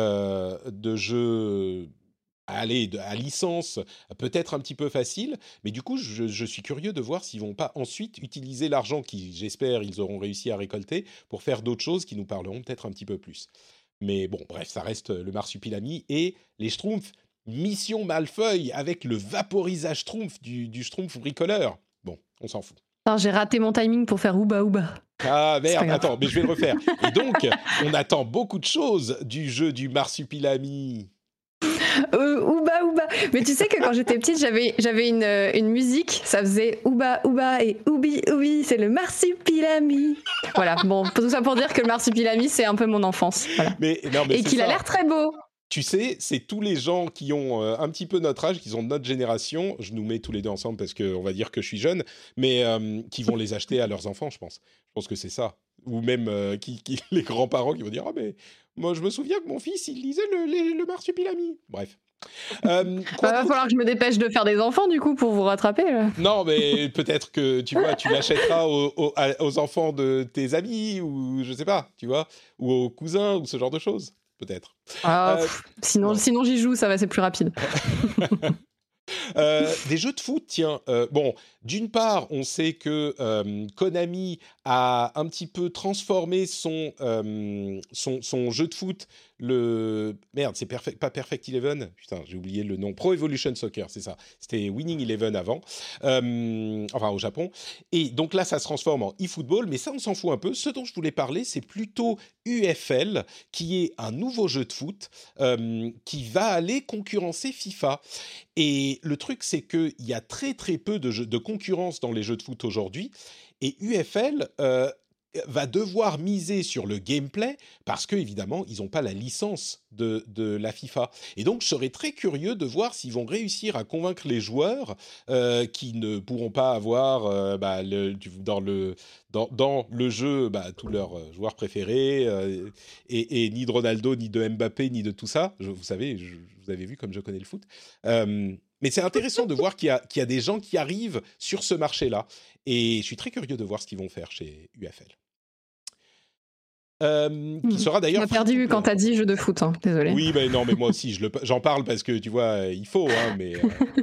à licence, peut-être un petit peu facile, mais du coup, je suis curieux de voir s'ils vont pas ensuite utiliser l'argent qui, j'espère, ils auront réussi à récolter pour faire d'autres choses qui nous parleront peut-être un petit peu plus. Mais bon, bref, ça reste le Marsupilami et les Schtroumpfs Mission Malfeuille avec le vaporisage Schtroumpf du Schtroumpf bricoleur. Bon, on s'en fout. Non, j'ai raté mon timing pour faire Ouba Ouba. Ah merde, attends, mais je vais le refaire. Et donc, on attend beaucoup de choses du jeu du Marsupilami. Ouba, ouba. Mais tu sais que quand j'étais petite, j'avais une musique, ça faisait ouba, ouba et oubi, oubi, c'est le marsupilami. Voilà, bon, tout ça pour dire que le marsupilami, c'est un peu mon enfance. Voilà. Mais et qu'il a l'air très beau. Tu sais, c'est tous les gens qui ont un petit peu notre âge, qui ont notre génération, je nous mets tous les deux ensemble parce qu'on va dire que je suis jeune, mais qui vont les acheter à leurs enfants, je pense. Je pense que c'est ça. Ou même les grands-parents qui vont dire « Ah, mais moi, je me souviens que mon fils, il lisait le marsupilami. » Bref. Va falloir que je me dépêche de faire des enfants, du coup, pour vous rattraper. Là. Non, mais peut-être que, tu vois, tu l'achèteras aux enfants de tes amis, ou je sais pas, tu vois, ou aux cousins, ou ce genre de choses. Peut-être. Sinon j'y joue, ça va, c'est plus rapide. Des jeux de foot, tiens. Bon, d'une part, on sait que Konami a un petit peu transformé son jeu de foot. Merde, c'est pas Perfect Eleven. Putain, j'ai oublié le nom. Pro Evolution Soccer, c'est ça. C'était Winning Eleven avant. Enfin, au Japon. Et donc là, ça se transforme en eFootball. Mais ça, on s'en fout un peu. Ce dont je voulais parler, c'est plutôt UFL, qui est un nouveau jeu de foot qui va aller concurrencer FIFA. Et le truc, c'est qu'il y a très très peu de concurrence dans les jeux de foot aujourd'hui. Et UFL va devoir miser sur le gameplay parce qu'évidemment, ils n'ont pas la licence de la FIFA. Et donc, je serais très curieux de voir s'ils vont réussir à convaincre les joueurs qui ne pourront pas avoir dans le jeu tous leurs joueurs préférés et ni de Ronaldo, ni de Mbappé, ni de tout ça. Vous savez, vous avez vu comme je connais le foot. Mais c'est intéressant de voir qu'il y a des gens qui arrivent sur ce marché-là. Et je suis très curieux de voir ce qu'ils vont faire chez UFL. Qui sera d'ailleurs... Tu m'as perdu quand t'as dit jeu de foot, hein. Désolé. Oui, mais non, mais moi aussi, j'en parle parce que, tu vois, il faut, hein, mais...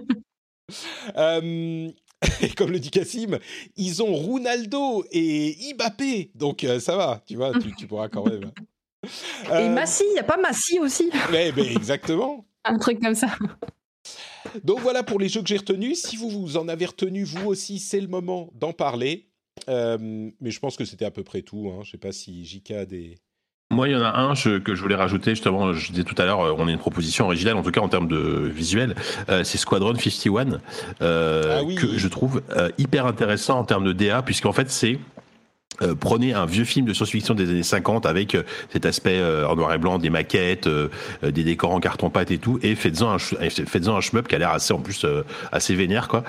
Et comme le dit Cassim, ils ont Ronaldo et Mbappé, donc ça va, tu vois, tu pourras quand même... Et Massi, il n'y a pas Massi aussi? Mais exactement. Un truc comme ça. Donc voilà pour les jeux que j'ai retenus. Si vous en avez retenu, vous aussi, c'est le moment d'en parler. Mais je pense que c'était à peu près tout. Hein. Je ne sais pas si JK a des... Moi, il y en a un que je voulais rajouter, justement, je disais tout à l'heure, on a une proposition originale, en tout cas en termes de visuel, c'est Squadron 51, oui. que je trouve hyper intéressant en termes de DA, puisqu'en fait, c'est... prenez un vieux film de science-fiction des années 50 avec cet aspect en noir et blanc, des maquettes, des décors en carton-pâte et tout, et faites-en un shmup qui a l'air assez, en plus, assez vénère, quoi.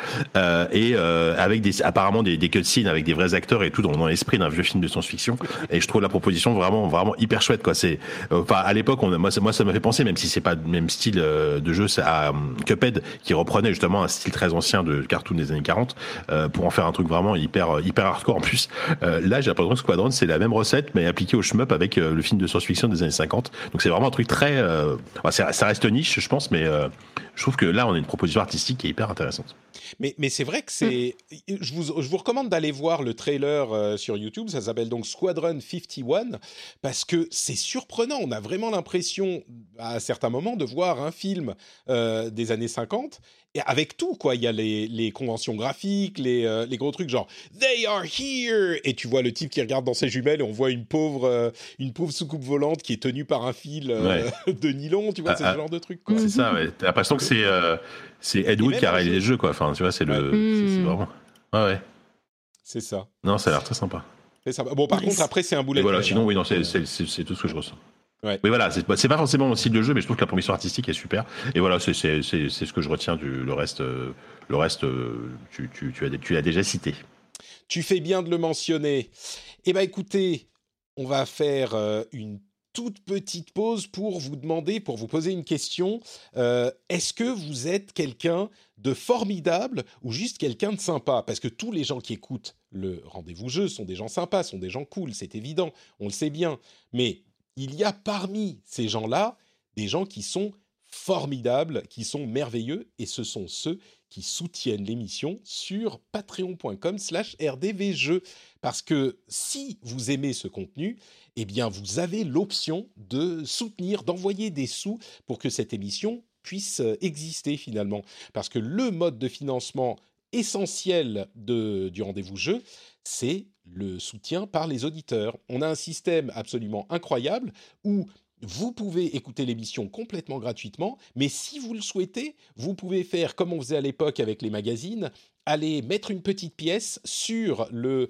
Avec apparemment des cutscenes avec des vrais acteurs et tout dans l'esprit d'un vieux film de science-fiction. Et je trouve la proposition vraiment, vraiment hyper chouette, quoi. C'est, à l'époque, moi, ça m'a fait penser, même si c'est pas le même style de jeu, c'est à Cuphead, qui reprenait justement un style très ancien de cartoon des années 40, pour en faire un truc vraiment hyper hardcore en plus. Là, j'ai l'impression que Squadron, c'est la même recette, mais appliquée au shmup avec le film de science-fiction des années 50. Donc c'est vraiment un truc très... ça reste niche, je pense, mais je trouve que là, on a une proposition artistique qui est hyper intéressante. Mais c'est vrai que c'est... Je vous recommande d'aller voir le trailer sur YouTube. Ça s'appelle donc Squadron 51, parce que c'est surprenant. On a vraiment l'impression, à certains moments, de voir un film des années 50, et avec tout, quoi. Il y a les conventions graphiques, les gros trucs genre « They are here !» Et tu vois le type qui regarde dans ses jumelles et on voit une pauvre soucoupe volante qui est tenue par un fil de nylon. Tu vois, c'est ce genre de truc, quoi. C'est ça, ouais. T'as l'impression que c'est Ed Wood qui a réalisé les jeux, quoi. Enfin, tu vois, c'est c'est vraiment... Ouais. C'est ça. Non, ça a l'air très sympa. C'est sympa. Bon, par contre, après, c'est un boulet. Voilà, sinon, oui, non, c'est tout ce que je ressens. Ouais. Mais voilà, c'est pas forcément mon style de jeu, mais je trouve que la proposition artistique est super. Et voilà, c'est ce que je retiens le reste, tu l'as déjà cité. Tu fais bien de le mentionner. Eh ben, écoutez, on va faire une toute petite pause pour vous poser une question. Est-ce que vous êtes quelqu'un de formidable ou juste quelqu'un de sympa? Parce que tous les gens qui écoutent le rendez-vous jeu sont des gens sympas, sont des gens cool, c'est évident, on le sait bien. Mais il y a parmi ces gens-là des gens qui sont formidables, qui sont merveilleux, et ce sont ceux qui soutiennent l'émission sur patreon.com/rdvjeux. Parce que si vous aimez ce contenu, eh bien vous avez l'option de soutenir, d'envoyer des sous pour que cette émission puisse exister finalement. Parce que le mode de financement essentiel du rendez-vous jeu, c'est le soutien par les auditeurs. On a un système absolument incroyable où vous pouvez écouter l'émission complètement gratuitement, mais si vous le souhaitez, vous pouvez faire comme on faisait à l'époque avec les magazines, aller mettre une petite pièce sur le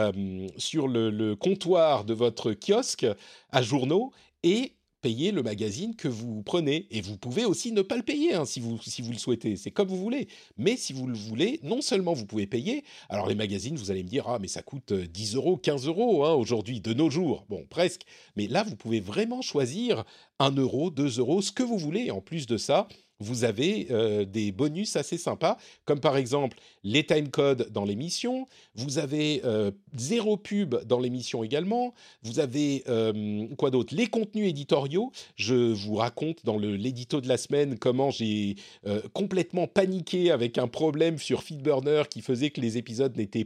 comptoir de votre kiosque à journaux et payer le magazine que vous prenez. Et vous pouvez aussi ne pas le payer si vous le souhaitez. C'est comme vous voulez. Mais si vous le voulez, non seulement vous pouvez payer. Alors les magazines, vous allez me dire, mais ça coûte 10 €, 15 € aujourd'hui, de nos jours. Bon, presque. Mais là, vous pouvez vraiment choisir 1 €, 2 €, ce que vous voulez. Et en plus de ça, vous avez des bonus assez sympas, comme par exemple les timecodes dans l'émission, vous avez 0 pub dans l'émission également, vous avez quoi d'autre ? Les contenus éditoriaux. Je vous raconte dans l'édito de la semaine comment j'ai complètement paniqué avec un problème sur Feedburner qui faisait que les épisodes n'étaient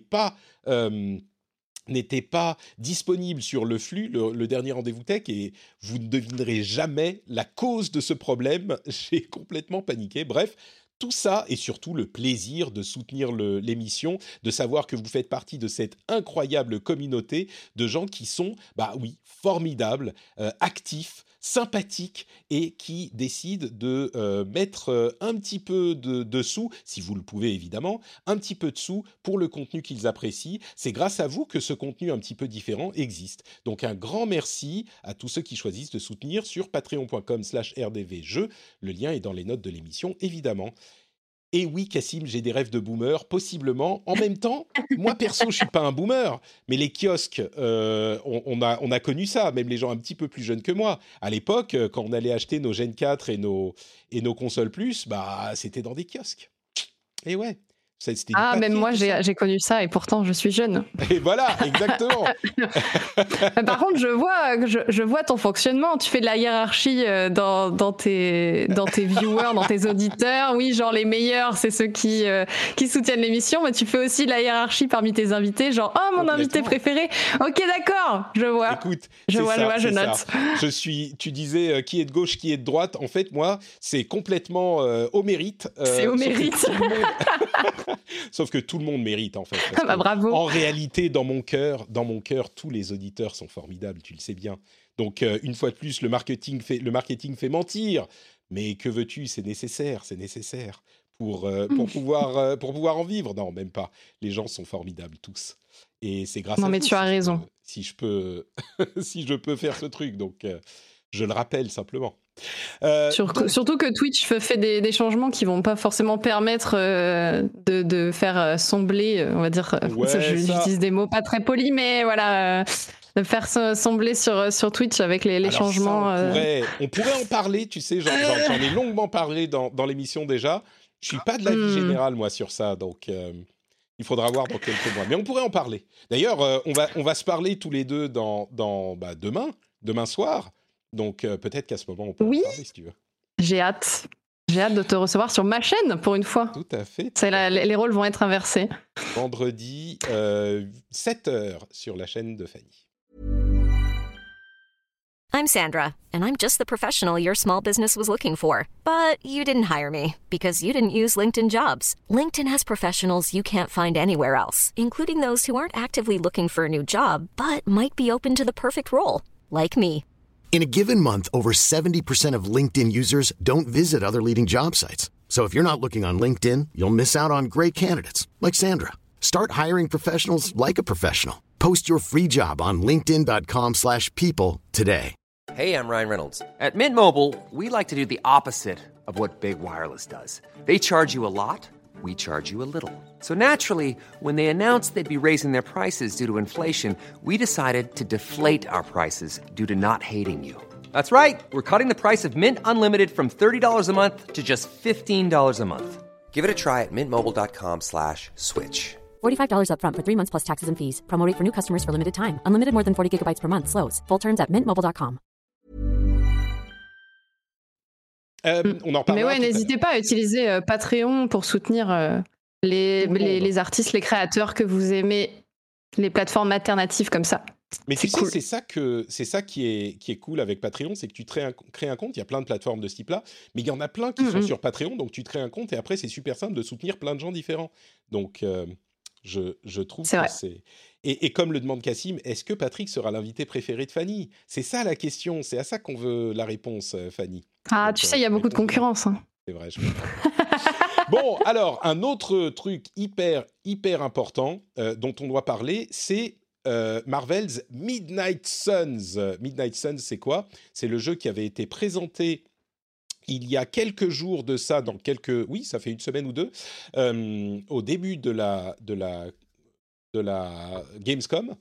pas disponible sur le flux, le dernier rendez-vous tech, et vous ne devinerez jamais la cause de ce problème. J'ai complètement paniqué. Bref, tout ça et surtout le plaisir de soutenir l'émission, de savoir que vous faites partie de cette incroyable communauté de gens qui sont, formidables, actifs, sympathiques et qui décident de mettre un petit peu de sous, si vous le pouvez évidemment, un petit peu de sous pour le contenu qu'ils apprécient. C'est grâce à vous que ce contenu un petit peu différent existe. Donc un grand merci à tous ceux qui choisissent de soutenir sur patreon.com/rdvjeux. Le lien est dans les notes de l'émission, évidemment. Et oui, Cassim, j'ai des rêves de boomer, possiblement. En même temps, moi, perso, je suis pas un boomer, mais les kiosques, on a connu ça, même les gens un petit peu plus jeunes que moi. À l'époque, quand on allait acheter nos Gen 4 et nos consoles plus, c'était dans des kiosques. Et ouais. C'était même moi, j'ai connu ça, et pourtant, je suis jeune. Et voilà, exactement. Par contre, je vois ton fonctionnement. Tu fais de la hiérarchie dans tes viewers, dans tes auditeurs. Oui, genre les meilleurs, c'est ceux qui soutiennent l'émission, mais tu fais aussi de la hiérarchie parmi tes invités, genre mon invité préféré. Ok, d'accord, je vois. Écoute, je note. Tu disais qui est de gauche, qui est de droite. En fait, moi, c'est complètement au mérite. C'est au mérite. Sauf que tout le monde mérite, en fait. Bravo. En réalité, dans mon cœur, tous les auditeurs sont formidables, tu le sais bien. Donc, une fois de plus, le marketing fait mentir. Mais que veux-tu ? C'est nécessaire pour pouvoir en vivre. Non, même pas. Les gens sont formidables, tous. Et c'est grâce à Non, mais tu as raison. Si je peux faire ce truc. Donc, je le rappelle simplement. Surtout que Twitch fait des changements qui vont pas forcément permettre de faire sembler, on va dire, j'utilise des mots pas très polis, mais voilà, de faire sembler sur Twitch avec les changements. On pourrait en parler, tu sais, j'en ai longuement parlé dans l'émission déjà. Je suis pas de l'avis général, moi, sur ça, donc il faudra voir dans quelques mois. Mais on pourrait en parler. D'ailleurs, on va se parler tous les deux demain soir. Donc, peut-être qu'à ce moment, on peut en parler, si tu veux. J'ai hâte de te recevoir sur ma chaîne, pour une fois. Tout à fait. Les rôles vont être inversés. Vendredi, 7h, sur la chaîne de Fanny. I'm Sandra, and I'm just the professional your small business was looking for. But you didn't hire me, because you didn't use LinkedIn Jobs. LinkedIn has professionals you can't find anywhere else, including those who aren't actively looking for a new job, but might be open to the perfect role, like me. In a given month, over 70% of LinkedIn users don't visit other leading job sites. So if you're not looking on LinkedIn, you'll miss out on great candidates like Sandra. Start hiring professionals like a professional. Post your free job on linkedin.com/people today. Hey, I'm Ryan Reynolds. At Mint Mobile, we like to do the opposite of what Big Wireless does. They charge you a lot, we charge you a little. So naturally, when they announced they'd be raising their prices due to inflation, we decided to deflate our prices due to not hating you. That's right. We're cutting the price of Mint Unlimited from $30 a month to just $15 a month. Give it a try at mintmobile.com/switch. $45 up front for 3 months plus taxes and fees. Promo rate for new customers for limited time. Unlimited more than 40 gigabytes per month. Slows full terms at mintmobile.com. On en parlera. Mais ouais, n'hésitez pas à utiliser Patreon pour soutenir les artistes, les créateurs que vous aimez, les plateformes alternatives comme ça. Mais c'est tu sais, cool. c'est ça qui est cool avec Patreon, c'est que tu crées un compte. Il y a plein de plateformes de ce type-là, mais il y en a plein qui sont sur Patreon, donc tu te crées un compte et après c'est super simple de soutenir plein de gens différents. Donc Je trouve C'est que vrai. c'est... Et comme le demande Cassim, est-ce que Patrick sera l'invité préféré de Fanny? C'est ça la question, c'est à ça qu'on veut la réponse, Fanny. Ah, Donc, tu sais, il y a beaucoup de réponse demain. concurrence. Hein. C'est vrai, je comprends. Bon, alors, un autre truc hyper important dont on doit parler, c'est Marvel's Midnight Suns. Midnight Suns, c'est quoi? C'est le jeu qui avait été présenté il y a quelques jours de ça, oui, ça fait une semaine ou deux, au début de la Gamescom.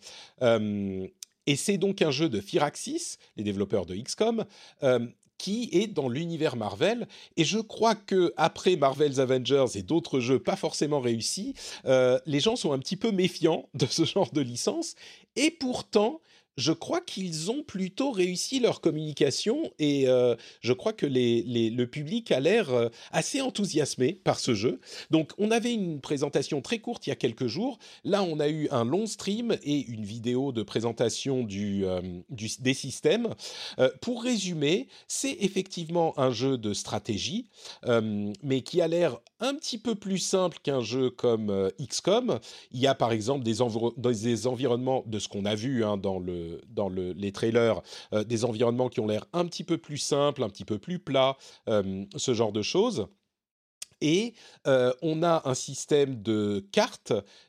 Et c'est donc un jeu de Firaxis, les développeurs de XCOM, qui est dans l'univers Marvel. Et je crois que après Marvel's Avengers et d'autres jeux pas forcément réussis, les gens sont un petit peu méfiants de ce genre de licence. Et pourtant, je crois qu'ils ont plutôt réussi leur communication et je crois que le public a l'air assez enthousiasmé par ce jeu. Donc, on avait une présentation très courte il y a quelques jours. Là, on a eu un long stream et une vidéo de présentation des systèmes. Pour résumer, c'est effectivement un jeu de stratégie, mais qui a l'air un petit peu plus simple qu'un jeu comme XCOM. Il y a par exemple des environnements, de ce qu'on a vu dans les trailers, des environnements qui ont l'air un petit peu plus simples, un petit peu plus plats, ce genre de choses. Et on a un système de cartes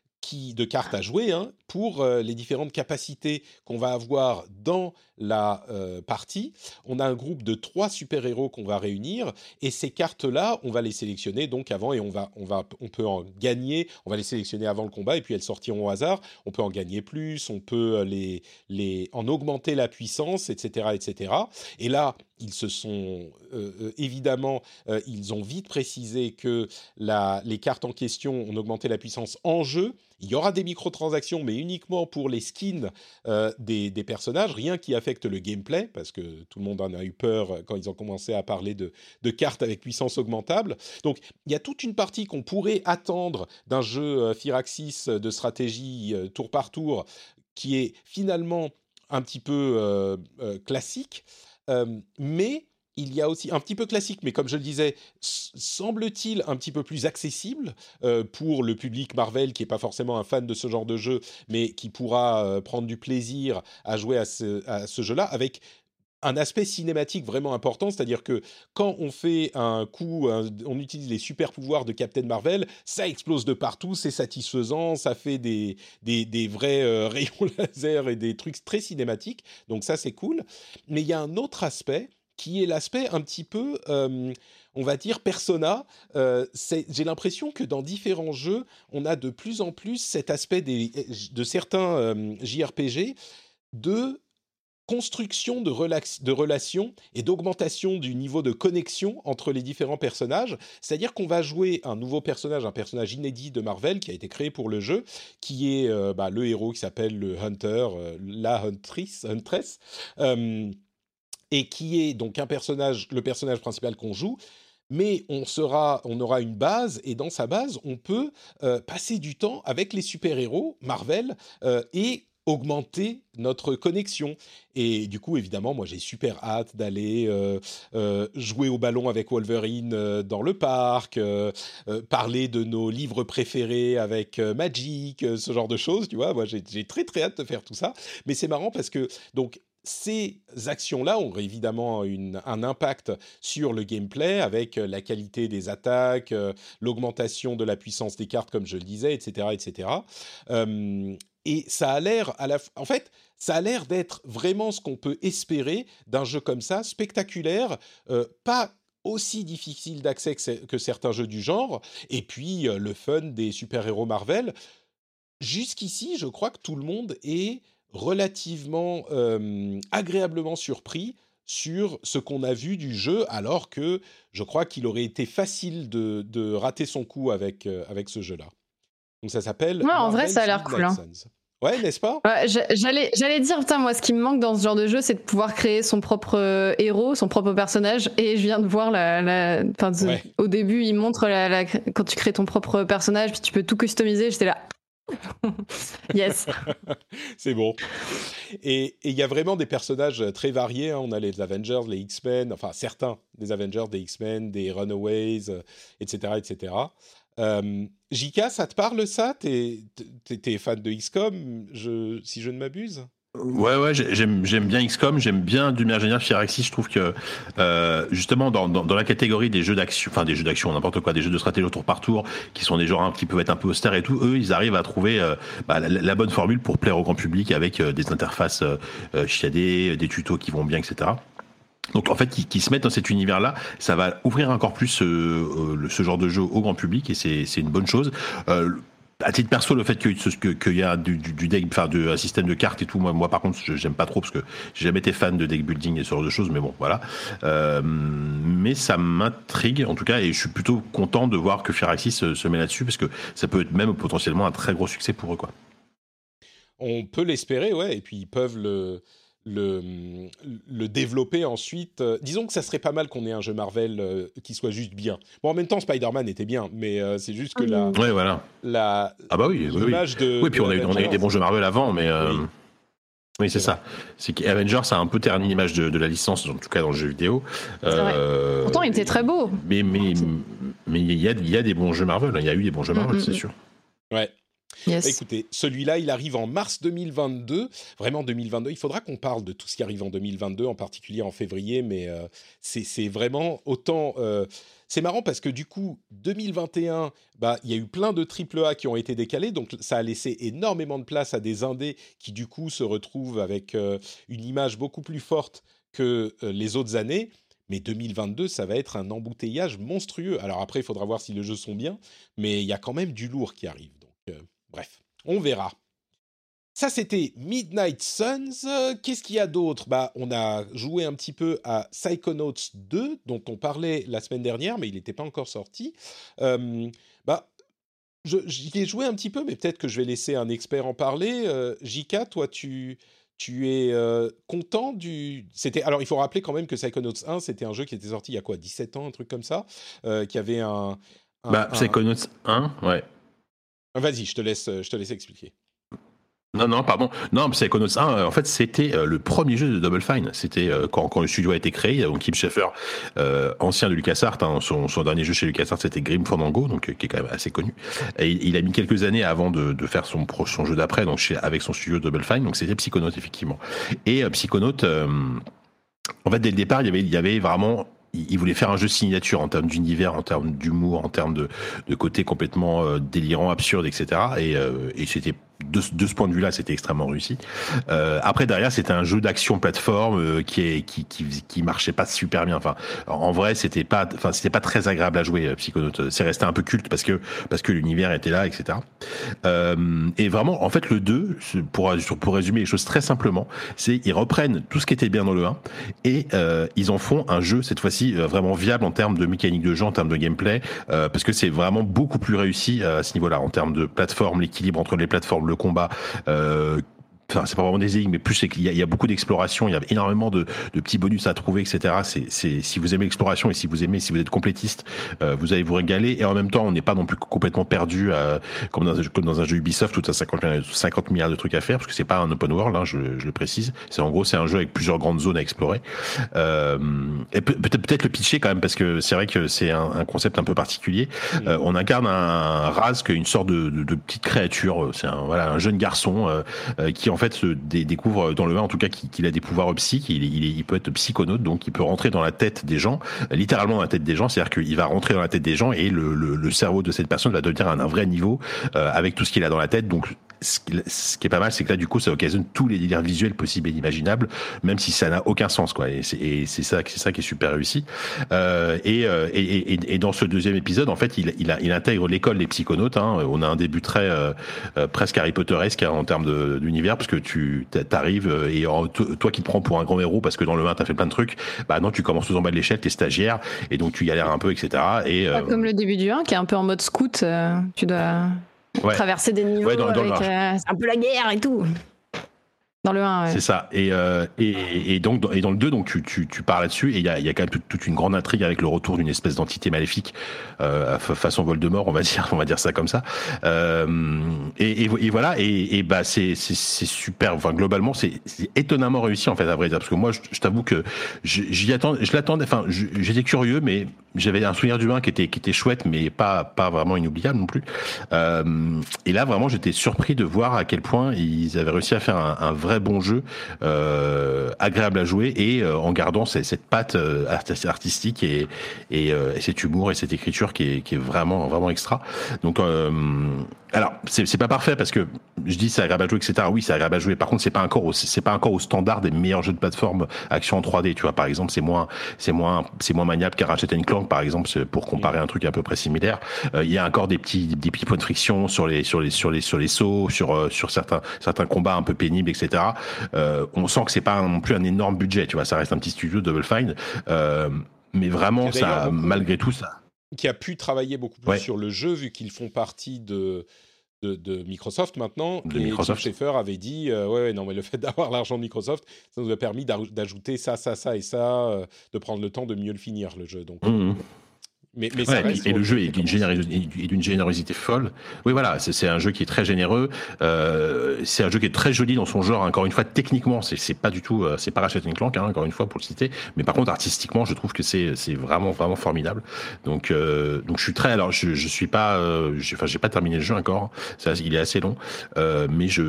à jouer pour les différentes capacités qu'on va avoir dans la partie. On a un groupe de 3 super-héros qu'on va réunir et ces cartes-là, on va les sélectionner donc avant et on peut en gagner. On va les sélectionner avant le combat et puis elles sortiront au hasard. On peut en gagner plus, on peut en augmenter la puissance, etc., etc. Et là, ils se sont évidemment, ils ont vite précisé que les cartes en question ont augmenté la puissance en jeu. Il y aura des microtransactions, mais uniquement pour les skins des personnages, rien qui affecte le gameplay, parce que tout le monde en a eu peur quand ils ont commencé à parler de cartes avec puissance augmentable. Donc, il y a toute une partie qu'on pourrait attendre d'un jeu Firaxis de stratégie tour par tour, qui est finalement un petit peu classique, mais... Il y a aussi un petit peu classique, mais comme je le disais, semble-t-il un petit peu plus accessible pour le public Marvel qui n'est pas forcément un fan de ce genre de jeu, mais qui pourra prendre du plaisir à jouer à ce jeu-là avec un aspect cinématique vraiment important, c'est-à-dire que quand on fait un coup, on utilise les super pouvoirs de Captain Marvel, ça explose de partout, c'est satisfaisant, ça fait des vrais rayons laser et des trucs très cinématiques, donc ça c'est cool. Mais il y a un autre aspect qui est l'aspect un petit peu, on va dire, persona. J'ai l'impression que dans différents jeux, on a de plus en plus cet aspect de certains JRPG de construction de relations et d'augmentation du niveau de connexion entre les différents personnages. C'est-à-dire qu'on va jouer un nouveau personnage, un personnage inédit de Marvel qui a été créé pour le jeu, qui est le héros qui s'appelle le Hunter, la Huntress, et qui est donc le personnage principal qu'on joue, mais on aura une base, et dans sa base, on peut passer du temps avec les super-héros Marvel et augmenter notre connexion. Et du coup, évidemment, moi, j'ai super hâte d'aller jouer au ballon avec Wolverine dans le parc, parler de nos livres préférés avec Magic, ce genre de choses, tu vois. Moi, j'ai très, très hâte de faire tout ça. Mais c'est marrant parce que, donc, ces actions-là ont évidemment un impact sur le gameplay avec la qualité des attaques, l'augmentation de la puissance des cartes, comme je le disais, etc., etc. Et ça a l'air, en fait, ça a l'air d'être vraiment ce qu'on peut espérer d'un jeu comme ça, spectaculaire, pas aussi difficile d'accès que certains jeux du genre, et puis le fun des super-héros Marvel. Jusqu'ici, je crois que tout le monde est relativement agréablement surpris sur ce qu'on a vu du jeu, alors que je crois qu'il aurait été facile de rater son coup avec ce jeu-là. Donc ça s'appelle... Ouais, en vrai, ça a l'air cool. Hein. Ouais, n'est-ce pas ? Ouais, j'allais dire, putain, moi, ce qui me manque dans ce genre de jeu, c'est de pouvoir créer son propre héros, son propre personnage. Et je viens de voir au début, il montre quand tu crées ton propre personnage, puis tu peux tout customiser. J'étais là... Yes. C'est bon. Et il y a vraiment des personnages très variés. Hein. On a les Avengers, les X-Men, enfin certains des Avengers, des X-Men, des Runaways, etc., etc. Jika, ça te parle ça ? T'es fan de XCOM, si je ne m'abuse ? Ouais, j'aime bien XCOM, j'aime bien d'une manière générale Firaxis. Je trouve que justement dans la catégorie des jeux d'action, n'importe quoi, des jeux de stratégie au tour par tour, qui sont des genres qui peuvent être un peu austères et tout, eux ils arrivent à trouver la bonne formule pour plaire au grand public avec des interfaces chiadées, des tutos qui vont bien, etc. Donc en fait, qui se mettent dans cet univers-là, ça va ouvrir encore plus ce genre de jeu au grand public et c'est une bonne chose. À titre perso, le fait qu'il y a du deck, enfin un système de cartes et tout, moi par contre, j'aime pas trop parce que j'ai jamais été fan de deck building et ce genre de choses, mais bon, voilà. Mais ça m'intrigue en tout cas, et je suis plutôt content de voir que Firaxis se met là-dessus parce que ça peut être même potentiellement un très gros succès pour eux, quoi. On peut l'espérer, ouais, et puis ils peuvent le développer ensuite. Disons que ça serait pas mal qu'on ait un jeu Marvel qui soit juste bien. Bon, en même temps, Spider-Man était bien, mais c'est juste que ouais, voilà. l'image de... Oui, puis on a eu des bons jeux Marvel avant, mais... Oui, c'est ça. C'est qu'Avengers a un peu terni l'image de la licence, en tout cas dans le jeu vidéo. Pourtant, il était très beau. Mais il y a des bons jeux Marvel. Il y a eu des bons jeux Marvel, c'est sûr. Ouais. Yes. Écoutez, celui-là, il arrive en mars 2022. Vraiment 2022. Il faudra qu'on parle de tout ce qui arrive en 2022, en particulier en février, mais c'est vraiment autant... c'est marrant parce que du coup, 2021, il y a eu plein de AAA qui ont été décalés, donc ça a laissé énormément de place à des indés qui du coup se retrouvent avec une image beaucoup plus forte que les autres années. Mais 2022, ça va être un embouteillage monstrueux. Alors après, il faudra voir si les jeux sont bien, mais il y a quand même du lourd qui arrive. Donc, bref, on verra. Ça, c'était Midnight Suns. Qu'est-ce qu'il y a d'autre ? On a joué un petit peu à Psychonauts 2, dont on parlait la semaine dernière, mais il n'était pas encore sorti. J'y ai joué un petit peu, mais peut-être que je vais laisser un expert en parler. Jika, toi, tu es content du... Alors, il faut rappeler quand même que Psychonauts 1, c'était un jeu qui était sorti il y a quoi, 17 ans, un truc comme ça, qui avait Psychonauts 1, ouais. Vas-y, je te laisse expliquer. Non, pardon. Non, Psychonauts 1, en fait, c'était le premier jeu de Double Fine. C'était quand le studio a été créé. Donc, Kim Schafer, ancien de LucasArts, son dernier jeu chez LucasArts, c'était Grim Fandango, donc qui est quand même assez connu. Et il a mis quelques années avant de faire son jeu d'après, donc avec son studio Double Fine. Donc, c'était Psychonauts, effectivement. Et Psychonauts, en fait, dès le départ, il y avait vraiment... Il voulait faire un jeu signature en termes d'univers, en termes d'humour, en termes de côté complètement délirant, absurde, etc. Et c'était de ce point de vue-là, c'était extrêmement réussi. Après, derrière, c'était un jeu d'action plateforme qui marchait pas super bien. Enfin, en vrai, c'était pas très agréable à jouer. Psychonauts, c'est resté un peu culte parce que l'univers était là, etc. Et vraiment, en fait, le 2, pour résumer les choses très simplement, ils reprennent tout ce qui était bien dans le 1 et ils en font un jeu cette fois-ci vraiment viable en termes de mécanique de jeu, en termes de gameplay, parce que c'est vraiment beaucoup plus réussi à ce niveau-là, en termes de plateforme, l'équilibre entre les plateformes, le combat. Enfin, c'est pas vraiment des énigmes, mais plus c'est qu'il y a beaucoup d'exploration, il y a énormément de petits bonus à trouver, etc. Si vous aimez l'exploration et si vous êtes complétiste, vous allez vous régaler. Et en même temps, on n'est pas non plus complètement perdu comme dans un jeu Ubisoft où tu as 50 milliards de trucs à faire, parce que c'est pas un open world, hein, je le précise. C'est un jeu avec plusieurs grandes zones à explorer. Et peut-être le pitcher quand même, parce que c'est vrai que c'est un concept un peu particulier. On incarne un Razk, une sorte de petite créature. C'est un jeune garçon qui en fait se découvre dans le 1 en tout cas qu'il a des pouvoirs psychiques. Il peut être psychonaute, donc il peut rentrer dans la tête des gens, littéralement dans la tête des gens, c'est-à-dire qu'il va rentrer dans la tête des gens et le cerveau de cette personne va devenir à un vrai niveau avec tout ce qu'il a dans la tête. Donc ce qui est pas mal, c'est que là du coup ça occasionne tous les délires visuels possibles et imaginables, même si ça n'a aucun sens, quoi. Et c'est ça qui est super réussi. Et dans ce deuxième épisode, en fait, il intègre l'école des psychonautes. Hein. On a un début très presque Harry Potteresque en termes d'univers, parce que tu t'arrives et toi qui te prends pour un grand héros parce que dans le 1 t'as fait plein de trucs, non, tu commences tout en bas de l'échelle, t'es stagiaire et donc tu galères un peu, etc. Et comme le début du 1 qui est un peu en mode scout, tu dois traverser des niveaux avec c'est un peu la guerre et tout. Dans le 1, ouais. C'est ça. Et donc dans le 2, donc tu pars là-dessus, et il y a quand même toute une grande intrigue avec le retour d'une espèce d'entité maléfique, façon Voldemort, on va dire ça comme ça. Et voilà. Et bah c'est super. Enfin, globalement, c'est étonnamment réussi en fait, à vrai dire, parce que moi, je t'avoue que je l'attendais. Enfin, j'étais curieux, mais j'avais un souvenir du 1 qui était chouette, mais pas vraiment inoubliable non plus. Et là, vraiment, j'étais surpris de voir à quel point ils avaient réussi à faire un vrai bon jeu, agréable à jouer, et en gardant cette patte artistique et cet humour et cette écriture qui est vraiment vraiment extra. Donc alors c'est pas parfait, parce que je dis c'est agréable à jouer, etc. Oui, c'est agréable à jouer. Par contre, c'est pas encore au standard des meilleurs jeux de plateforme action en 3D. Tu vois, par exemple, c'est moins maniable qu'un Ratchet & Clank, par exemple, pour comparer un truc à peu près similaire. Il y a encore des petits points de friction sur les sauts, sur certains combats un peu pénibles, etc. On sent que c'est pas non plus un énorme budget. Tu vois, ça reste un petit studio Double Fine, mais vraiment ça, malgré tout ça. Qui a pu travailler beaucoup plus sur le jeu, vu qu'ils font partie de Microsoft maintenant. Microsoft. Tim Schafer avait dit non, mais le fait d'avoir l'argent de Microsoft, ça nous a permis d'ajouter ça et ça, de prendre le temps de mieux le finir, le jeu. Donc. Mais ça reste, et le jeu est d'une générosité folle. Oui, voilà, c'est un jeu qui est très généreux. C'est un jeu qui est très joli dans son genre. Encore une fois, techniquement, c'est pas du tout, c'est pas Ratchet & Clank, encore une fois, pour le citer. Mais par contre, artistiquement, je trouve que c'est vraiment vraiment formidable. Donc je suis très. Alors, je suis pas, j'ai pas terminé le jeu encore. Il est assez long, mais je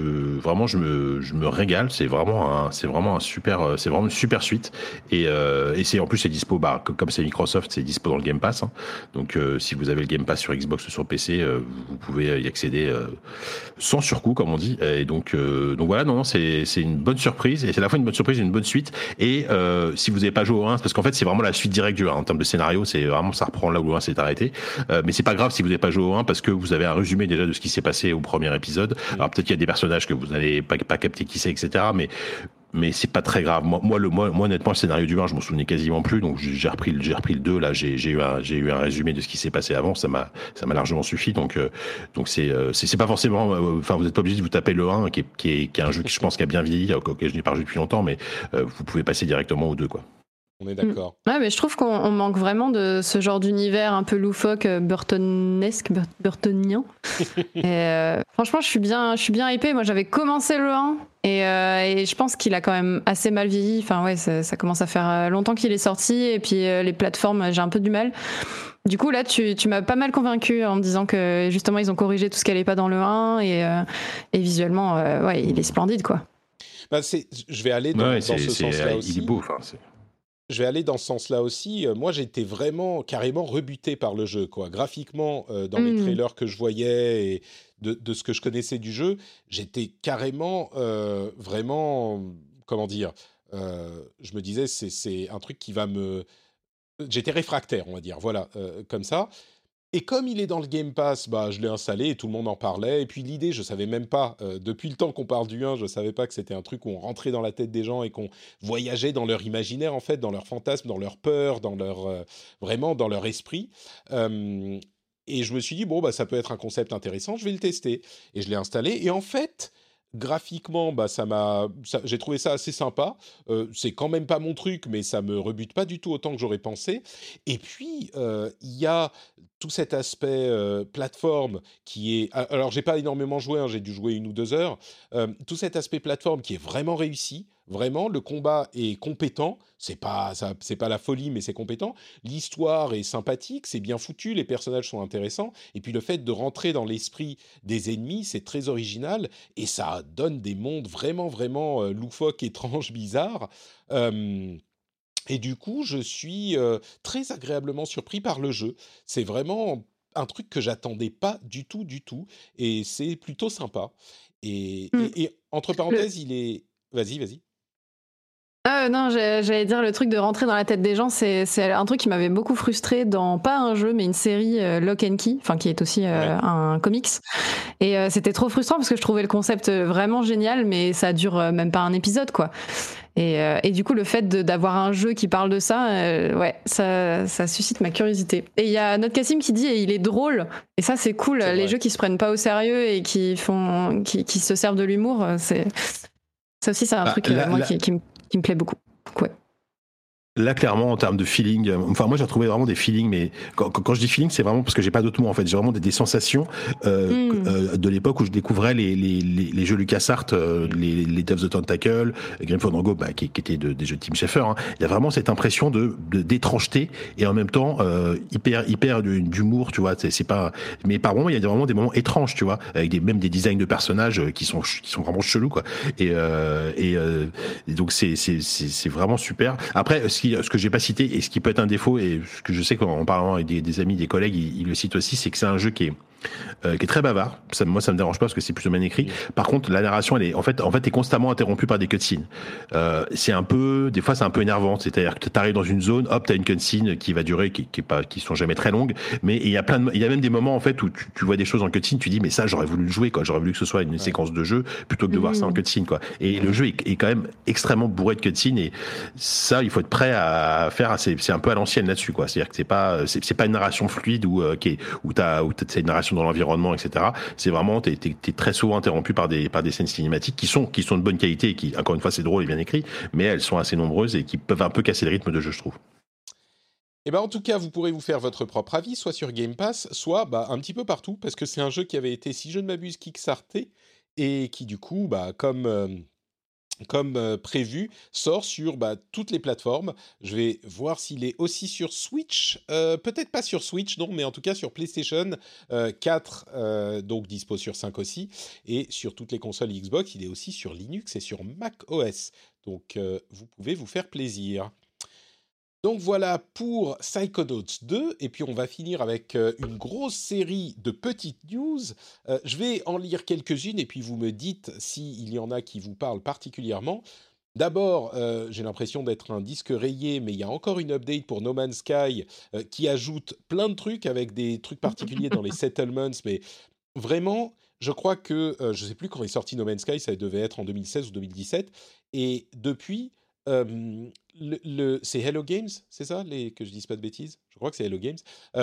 me régale. C'est vraiment une super suite. Et c'est en plus c'est dispo, comme c'est Microsoft, c'est dispo dans le Game Pass. Donc si vous avez le Game Pass sur Xbox ou sur PC, vous pouvez y accéder sans surcoût, comme on dit. Et donc voilà, non, c'est une bonne surprise, et c'est à la fois une bonne surprise et une bonne suite. Et si vous n'avez pas joué au 1, parce qu'en fait c'est vraiment la suite directe du 1 en termes de scénario, c'est vraiment, ça reprend là où le 1 s'est arrêté. Mais c'est pas grave si vous n'avez pas joué au 1, parce que vous avez un résumé déjà de ce qui s'est passé au premier épisode. Alors peut-être qu'il y a des personnages que vous n'allez pas capter qui c'est, etc. Mais c'est pas très grave. Moi, honnêtement, le scénario du 1, je m'en souvenais quasiment plus. Donc, j'ai repris le 2. Là, j'ai eu un résumé de ce qui s'est passé avant. Ça m'a largement suffi. Donc c'est pas forcément, enfin, vous êtes pas obligé de vous taper le 1, qui est un jeu que je pense qui a bien vieilli, auquel je n'ai pas joué depuis longtemps, mais vous pouvez passer directement aux deux, quoi. On est d'accord. Ouais, mais je trouve qu'on manque vraiment de ce genre d'univers un peu loufoque, burtonien. Et franchement, je suis bien hypée. Moi, j'avais commencé le 1 et je pense qu'il a quand même assez mal vieilli. Enfin, ouais, ça commence à faire longtemps qu'il est sorti, et puis les plateformes, j'ai un peu du mal. Du coup, là, tu m'as pas mal convaincu en me disant que justement, ils ont corrigé tout ce qui allait pas dans le 1, et visuellement, ouais, il est splendide, quoi. Je vais aller dans ce sens-là aussi. Il est beau, enfin. Je vais aller dans ce sens-là aussi. Moi, j'étais vraiment carrément rebuté par le jeu, quoi. Graphiquement, dans les trailers que je voyais et de ce que je connaissais du jeu, j'étais carrément vraiment, comment dire, je me disais, c'est un truc qui va me... J'étais réfractaire, on va dire, voilà, comme ça. Et comme il est dans le Game Pass, je l'ai installé et tout le monde en parlait. Et puis l'idée, je ne savais même pas, depuis le temps qu'on parle du 1, je ne savais pas que c'était un truc où on rentrait dans la tête des gens et qu'on voyageait dans leur imaginaire, en fait, dans leurs fantasmes, dans leurs peurs, vraiment dans leur esprit. Et je me suis dit, ça peut être un concept intéressant, je vais le tester. Et je l'ai installé. Et en fait... graphiquement, j'ai trouvé ça assez sympa. C'est quand même pas mon truc, mais ça me rebute pas du tout autant que j'aurais pensé. Et puis, il y a tout cet aspect plateforme qui est... Alors, j'ai pas énormément joué, j'ai dû jouer 1 ou 2 heures. Tout cet aspect plateforme qui est vraiment réussi. Vraiment, le combat est compétent. C'est pas la folie, mais c'est compétent. L'histoire est sympathique, c'est bien foutu, les personnages sont intéressants. Et puis le fait de rentrer dans l'esprit des ennemis, c'est très original. Et ça donne des mondes vraiment, vraiment loufoques, étranges, bizarres. Et du coup, je suis très agréablement surpris par le jeu. C'est vraiment un truc que j'attendais pas du tout. Et c'est plutôt sympa. Et entre parenthèses, il est... Vas-y. Non, j'allais dire, le truc de rentrer dans la tête des gens, c'est un truc qui m'avait beaucoup frustré dans, pas un jeu, mais une série Lock and Key, enfin qui est aussi un comics. Et c'était trop frustrant parce que je trouvais le concept vraiment génial, mais ça dure même pas un épisode, quoi. Et du coup, le fait d'avoir un jeu qui parle de ça, ça suscite ma curiosité. Et il y a notre Cassim qui dit, et il est drôle. Et ça, c'est cool. Les jeux qui se prennent pas au sérieux et qui se servent de l'humour, Ça aussi, c'est un truc qui me plaît beaucoup. Ouais. Là, clairement, en termes de feeling, enfin, moi, j'ai retrouvé vraiment des feelings, mais quand je dis feeling, c'est vraiment parce que j'ai pas d'autres mots, en fait. J'ai vraiment des sensations de l'époque où je découvrais les jeux LucasArts, les Day of the Tentacle, Grim Fandango, qui étaient des jeux de Tim Schafer. Hein. Il y a vraiment cette impression d'étrangeté et en même temps hyper d'humour, tu vois. C'est pas, mais par moments, il y a vraiment des moments étranges, tu vois, avec même des designs de personnages qui sont vraiment chelous, quoi. Et donc c'est vraiment super. Après, ce que j'ai pas cité et ce qui peut être un défaut et ce que je sais qu'en parlant avec des amis, des collègues, ils le citent aussi, c'est que c'est un jeu qui est très bavard. Moi, ça me dérange pas parce que c'est plutôt bien écrit. Par contre, la narration, elle est en fait, t'es constamment interrompu par des cutscenes. Des fois, c'est un peu énervant. C'est-à-dire que t'arrives dans une zone, hop, t'as une cutscene qui va durer, qui sont jamais très longues, mais il y a même des moments en fait où tu vois des choses en cutscene, tu dis mais ça, j'aurais voulu le jouer, quoi. J'aurais voulu que ce soit une séquence de jeu plutôt que de voir ça en cutscene, quoi. Et le jeu est quand même extrêmement bourré de cutscenes et ça, il faut être prêt à faire. C'est un peu à l'ancienne là-dessus, quoi. C'est-à-dire que c'est pas une narration fluide où t'as une narration dans l'environnement, etc. C'est vraiment, t'es très souvent interrompu par des scènes cinématiques qui sont de bonne qualité et qui, encore une fois, c'est drôle et bien écrit, mais elles sont assez nombreuses et qui peuvent un peu casser le rythme de jeu, je trouve. Et en tout cas, vous pourrez vous faire votre propre avis, soit sur Game Pass, soit un petit peu partout, parce que c'est un jeu qui avait été, si je ne m'abuse, kickstarté, et qui du coup, comme prévu, sort sur toutes les plateformes. Je vais voir s'il est aussi sur Switch. Peut-être pas sur Switch, non, mais en tout cas sur PlayStation 4, donc dispo sur 5 aussi. Et sur toutes les consoles Xbox, il est aussi sur Linux et sur Mac OS. Donc vous pouvez vous faire plaisir. Donc voilà pour Psychonauts 2, et puis on va finir avec une grosse série de petites news. Je vais en lire quelques-unes, et puis vous me dites s'il y en a qui vous parlent particulièrement. D'abord, j'ai l'impression d'être un disque rayé, mais il y a encore une update pour No Man's Sky qui ajoute plein de trucs, avec des trucs particuliers dans les settlements, mais vraiment, je crois que, je ne sais plus quand est sorti No Man's Sky, ça devait être en 2016 ou 2017, et depuis... c'est Hello Games, c'est ça, que je dise pas de bêtises. Je crois que c'est Hello Games.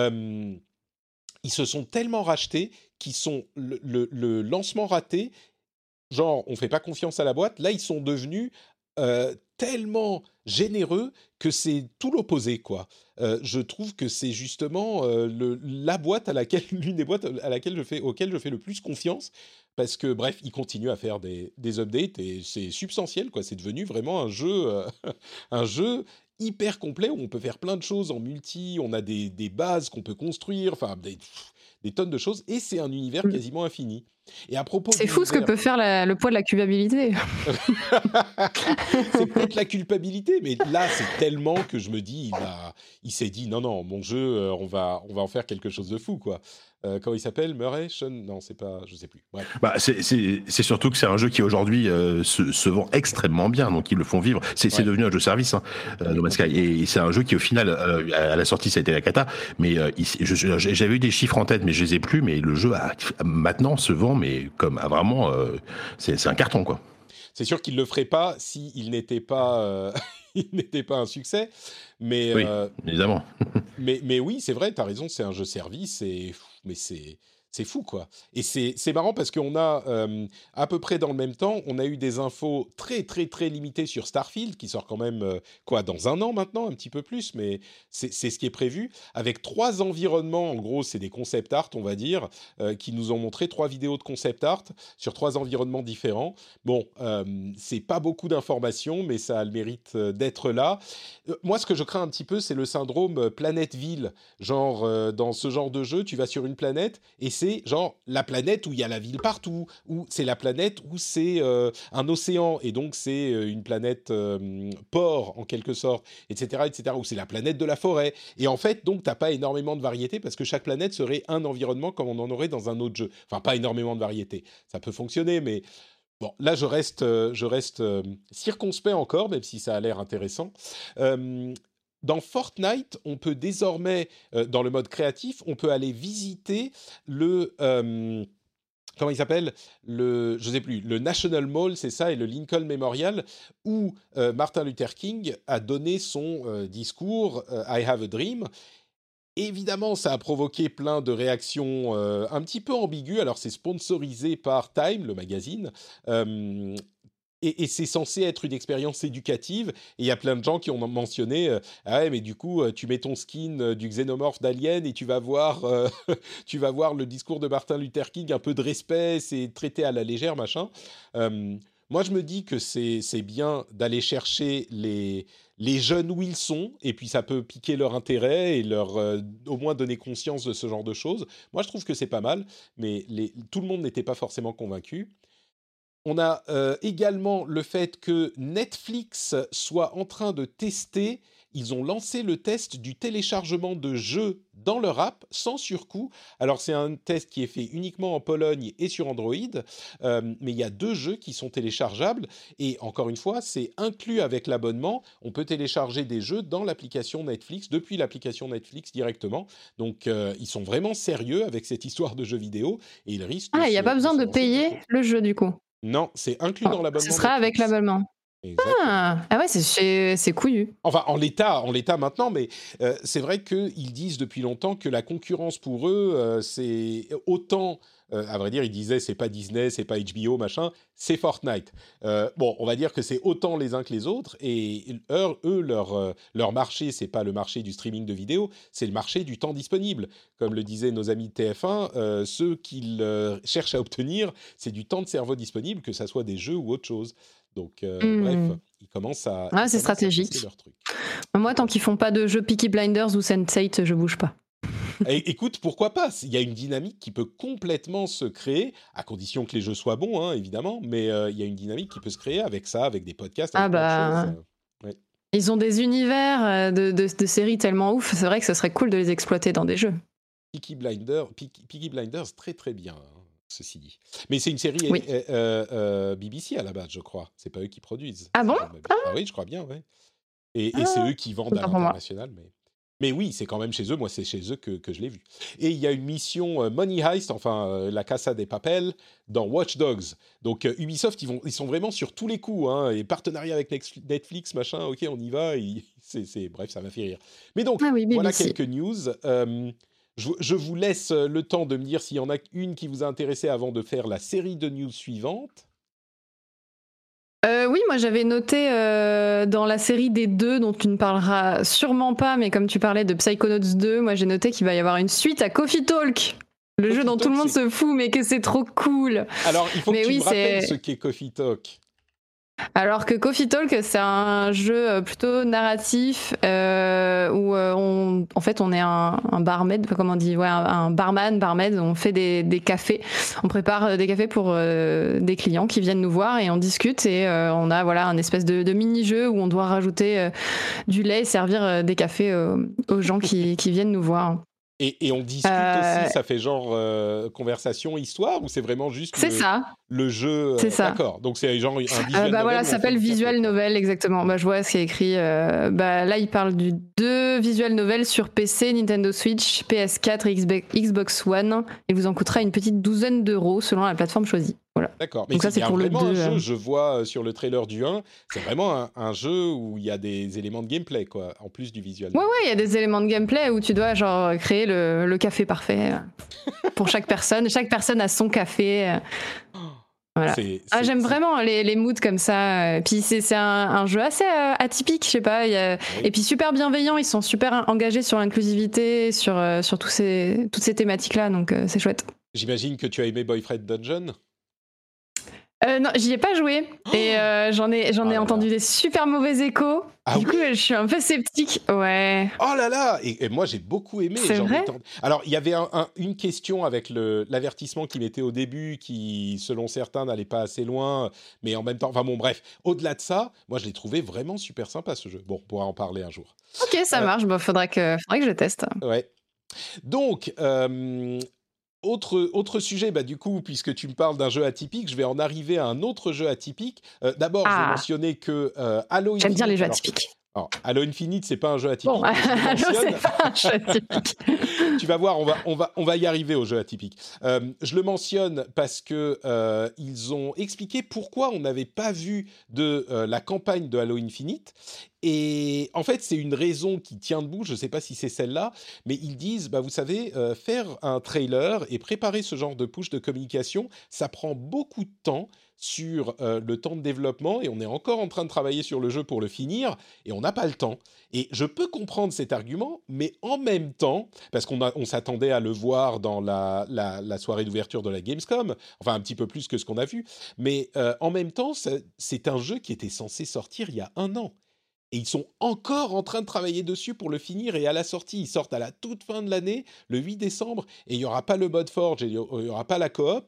Ils se sont tellement rachetés qu'ils sont le lancement raté. Genre, on fait pas confiance à la boîte. Là, ils sont devenus tellement généreux que c'est tout l'opposé, quoi. Je trouve que c'est justement la boîte l'une des boîtes auxquelles je fais le plus confiance. Parce que, bref, ils continuent à faire des updates et c'est substantiel, quoi. C'est devenu vraiment un jeu, un jeu hyper complet où on peut faire plein de choses en multi, on a des bases qu'on peut construire, enfin, des tonnes de choses, et c'est un univers quasiment infini. Et à propos c'est fou ce que peut faire le poids de la culpabilité. C'est peut-être la culpabilité, mais là, c'est tellement que je me dis, il s'est dit, non, mon jeu, on va en faire quelque chose de fou, quoi. Comment il s'appelle, Murray, Sean? Non, c'est pas, je sais plus. Bref. C'est surtout que c'est un jeu qui aujourd'hui se vend extrêmement bien, donc ils le font vivre. C'est devenu un jeu service, hein, No Man's Sky, et c'est un jeu qui au final, à la sortie, ça a été la cata. Mais j'avais eu des chiffres en tête, mais je les ai plus. Mais le jeu maintenant se vend, mais comme vraiment, c'est un carton, quoi. C'est sûr qu'il le ferait pas s'il n'était pas. Il n'était pas un succès, mais oui, évidemment. mais oui, c'est vrai, t'as raison, c'est un jeu service, mais c'est fou, quoi. Et c'est marrant parce qu'on a, à peu près dans le même temps, on a eu des infos très, très, très limitées sur Starfield, qui sort quand même, dans 1 an maintenant, un petit peu plus, mais c'est ce qui est prévu, avec 3 environnements, en gros, c'est des concept art, on va dire, qui nous ont montré 3 vidéos de concept art sur 3 environnements différents. Bon, c'est pas beaucoup d'informations, mais ça a le mérite d'être là. Moi, ce que je crains un petit peu, c'est le syndrome planète-ville. Genre, dans ce genre de jeu, tu vas sur une planète, et c'est genre la planète où il y a la ville partout, ou c'est la planète où c'est un océan, et donc c'est une planète port en quelque sorte, etc., où c'est la planète de la forêt. Et en fait, donc, t'as pas énormément de variété parce que chaque planète serait un environnement comme on en aurait dans un autre jeu. Enfin, pas énormément de variété. Ça peut fonctionner, mais bon, là, je reste circonspect encore, même si ça a l'air intéressant. Dans Fortnite, on peut désormais, dans le mode créatif, on peut aller visiter comment il s'appelle, je sais plus, le National Mall, c'est ça, et le Lincoln Memorial, où Martin Luther King a donné son discours I Have a Dream. Évidemment, ça a provoqué plein de réactions un petit peu ambiguës. Alors, c'est sponsorisé par Time, le magazine. Et c'est censé être une expérience éducative. Et il y a plein de gens qui ont mentionné ah ouais, mais du coup, tu mets ton skin du xénomorphe d'Alien et tu vas voir, tu vas voir le discours de Martin Luther King, un peu de respect, c'est traité à la légère, machin. Moi, je me dis que c'est bien d'aller chercher les jeunes où ils sont, et puis ça peut piquer leur intérêt et leur au moins donner conscience de ce genre de choses. Moi, je trouve que c'est pas mal, mais tout le monde n'était pas forcément convaincu. On a également le fait que Netflix soit en train de tester, ils ont lancé le test du téléchargement de jeux dans leur app sans surcoût. Alors c'est un test qui est fait uniquement en Pologne et sur Android, mais il y a 2 jeux qui sont téléchargeables et encore une fois, c'est inclus avec l'abonnement. On peut télécharger des jeux dans l'application Netflix, depuis l'application Netflix directement. Donc ils sont vraiment sérieux avec cette histoire de jeux vidéo et ils risquent il n'y a pas besoin de payer le jeu du coup. Non, c'est inclus dans l'abonnement. Ce sera Netflix. avec l'abonnement. Ah ouais, c'est couillu. Enfin, en l'état maintenant, mais c'est vrai qu'ils disent depuis longtemps que la concurrence pour eux, c'est autant, à vrai dire, ils disaient c'est pas Disney, c'est pas HBO, machin, c'est Fortnite. Bon, on va dire que c'est autant les uns que les autres, et eux, leur marché, c'est pas le marché du streaming de vidéos, c'est le marché du temps disponible. Comme le disaient nos amis de TF1, ce qu'ils cherchent à obtenir, c'est du temps de cerveau disponible, que ça soit des jeux ou autre chose. Donc, bref, ils commencent à... c'est stratégique. Leur truc. Moi, tant qu'ils font pas de jeux Peaky Blinders ou Sense8, je bouge pas. Écoute, pourquoi pas ? Il y a une dynamique qui peut complètement se créer, à condition que les jeux soient bons, hein, évidemment, mais il y a une dynamique qui peut se créer avec ça, avec des podcasts, avec plein de choses. Ouais. Ils ont des univers de séries tellement ouf, c'est vrai que ce serait cool de les exploiter dans des jeux. Peaky Blinders, très très bien. Ceci dit. Mais c'est une série BBC à la base, je crois. C'est pas eux qui produisent. Ah bon ? Oui, je crois bien, ouais. Et c'est eux qui vendent à l'international. Mais oui, c'est quand même chez eux. Moi, c'est chez eux que je l'ai vu. Et il y a une mission Money Heist, enfin la Casa de Papel, dans Watch Dogs. Donc Ubisoft, ils sont vraiment sur tous les coups. Hein, et partenariat avec Netflix, machin, ok, on y va. Bref, ça m'a fait rire. Mais donc, voilà quelques news. Je vous laisse le temps de me dire s'il y en a une qui vous a intéressé avant de faire la série de news suivante. Oui, moi j'avais noté dans la série des 2, dont tu ne parleras sûrement pas, mais comme tu parlais de Psychonauts 2, moi j'ai noté qu'il va y avoir une suite à Coffee Talk. Le jeu dont tout le monde se fout, mais que c'est trop cool. Alors, il faut que tu me rappelles ce qu'est Coffee Talk. Alors que Coffee Talk, c'est un jeu plutôt narratif où en fait on est un barmaid, comment on dit, un barmaid, on fait des cafés, on prépare des cafés pour des clients qui viennent nous voir et on discute et on a un espèce de mini-jeu où on doit rajouter du lait et servir des cafés aux gens qui viennent nous voir. Et on discute aussi, ça fait genre conversation, histoire, ou c'est vraiment juste le jeu C'est ça. D'accord, donc c'est genre un visual novel. Voilà, ça s'appelle visual novel, exactement. Je vois ce qui est écrit. Là, il parle du 2 visual novels sur PC, Nintendo Switch, PS4 et Xbox One. Il vous en coûtera une petite douzaine d'euros selon la plateforme choisie. Voilà. D'accord, mais donc ça, c'est pour vraiment le 2. Un jeu, je vois sur le trailer du 1, c'est vraiment un jeu où il y a des éléments de gameplay, quoi, en plus du visual. Ouais, il y a des éléments de gameplay où tu dois créer le café parfait pour chaque personne. Chaque personne a son café. Voilà. J'aime vraiment les moods comme ça. Puis c'est un jeu assez atypique, je sais pas. Et puis super bienveillant. Ils sont super engagés sur l'inclusivité, sur toutes ces thématiques-là. Donc c'est chouette. J'imagine que tu as aimé Boyfriend Dungeon. Non, j'y ai pas joué et j'en ai entendu des super mauvais échos. Du coup, je suis un peu sceptique. Ouais. Oh là là. Et moi, j'ai beaucoup aimé. C'est vrai. Alors, il y avait une question avec l'avertissement qu'il mettait au début, qui, selon certains, n'allait pas assez loin, mais en même temps, enfin bon, bref. Au-delà de ça, moi, je l'ai trouvé vraiment super sympa ce jeu. Bon, on pourra en parler un jour. Ok, ça marche. Faudrait que je le teste. Ouais. Donc. Autre sujet, du coup, puisque tu me parles d'un jeu atypique, je vais en arriver à un autre jeu atypique. D'abord, je vais mentionner que Halo Infinite... J'aime bien les jeux atypiques. Alors, Halo Infinite, c'est pas un jeu atypique. Bon, Halo, c'est pas un jeu atypique. Tu vas voir, on va y arriver au jeu atypique. Je le mentionne parce que ils ont expliqué pourquoi on n'avait pas vu de la campagne de Halo Infinite. Et en fait, c'est une raison qui tient debout, je ne sais pas si c'est celle-là, mais ils disent, vous savez, faire un trailer et préparer ce genre de push de communication, ça prend beaucoup de temps, sur le temps de développement et on est encore en train de travailler sur le jeu pour le finir et on n'a pas le temps. Et je peux comprendre cet argument, mais en même temps, parce qu'on s'attendait à le voir dans la soirée d'ouverture de la Gamescom, enfin un petit peu plus que ce qu'on a vu, mais en même temps, c'est un jeu qui était censé sortir il y a 1 an. Et ils sont encore en train de travailler dessus pour le finir. Et à la sortie, ils sortent à la toute fin de l'année, le 8 décembre, et il n'y aura pas le mode Forge, et il n'y aura pas la coop.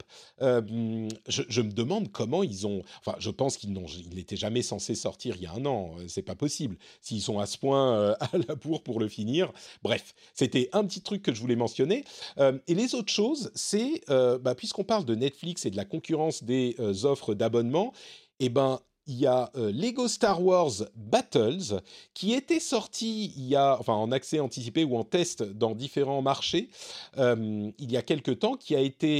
Je me demande comment ils ont... Enfin, je pense qu'ils n'étaient jamais censés sortir il y a 1 an. C'est pas possible. S'ils sont à ce point à la bourre pour le finir. Bref, c'était un petit truc que je voulais mentionner. Et les autres choses, c'est... puisqu'on parle de Netflix et de la concurrence des offres d'abonnement, il y a Lego Star Wars Battles qui était sorti en accès anticipé ou en test dans différents marchés il y a quelque temps, qui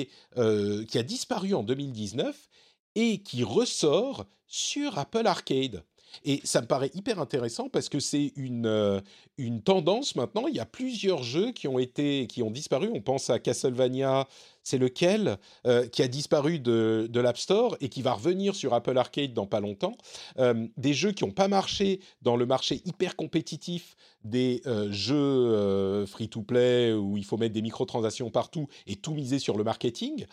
a disparu en 2019 et qui ressort sur Apple Arcade. Et ça me paraît hyper intéressant parce que c'est une tendance maintenant. Il y a plusieurs jeux qui ont disparu. On pense à Castlevania, c'est lequel qui a disparu de l'App Store et qui va revenir sur Apple Arcade dans pas longtemps. Des jeux qui n'ont pas marché dans le marché hyper compétitif des jeux free-to-play où il faut mettre des microtransactions partout et tout miser sur le marketing.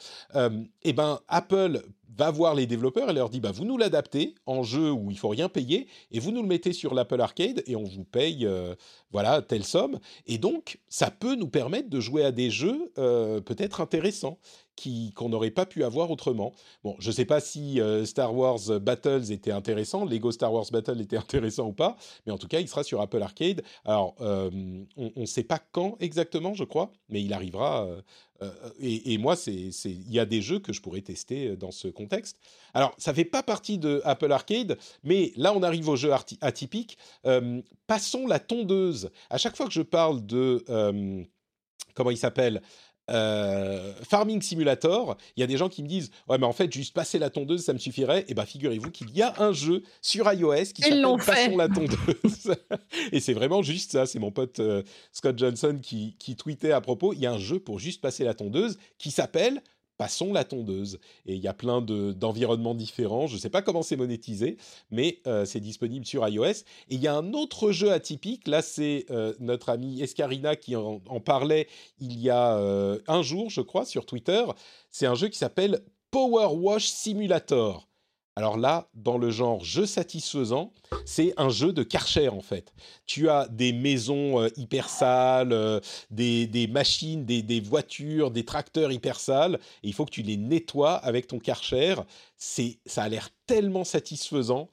Apple va voir les développeurs et leur dit vous nous l'adaptez en jeu où il faut rien payer et vous nous le mettez sur l'Apple Arcade et on vous paye telle somme. Et donc ça peut nous permettre de jouer à des jeux peut-être intéressants qu'on n'aurait pas pu avoir autrement. Bon, je ne sais pas si Star Wars Battles était intéressant, Lego Star Wars Battle était intéressant ou pas, mais en tout cas, il sera sur Apple Arcade. Alors, on ne sait pas quand exactement, je crois, mais il arrivera. Et moi, il y a des jeux que je pourrais tester dans ce contexte. Alors, ça ne fait pas partie de Apple Arcade, mais là, on arrive aux jeux atypiques. Passons la tondeuse. À chaque fois que je parle de... comment il s'appelle ? Farming Simulator, il y a des gens qui me disent « Ouais, mais en fait, juste passer la tondeuse, ça me suffirait. » Et figurez-vous qu'il y a un jeu sur iOS qui s'appelle « Passons la tondeuse ». Et c'est vraiment juste ça. C'est mon pote Scott Johnson qui tweetait à propos. Il y a un jeu pour juste passer la tondeuse qui s'appelle « Passons la tondeuse ». Et il y a plein d'environnements différents. Je ne sais pas comment c'est monétisé, mais c'est disponible sur iOS. Et il y a un autre jeu atypique. Là, c'est notre amie Escarina qui en parlait il y a un jour, je crois, sur Twitter. C'est un jeu qui s'appelle Power Wash Simulator. Alors là, dans le genre jeu satisfaisant, c'est un jeu de Karcher en fait. Tu as des maisons hyper sales, des machines, des voitures, des tracteurs hyper sales, et il faut que tu les nettoies avec ton Karcher. Ça a l'air tellement satisfaisant.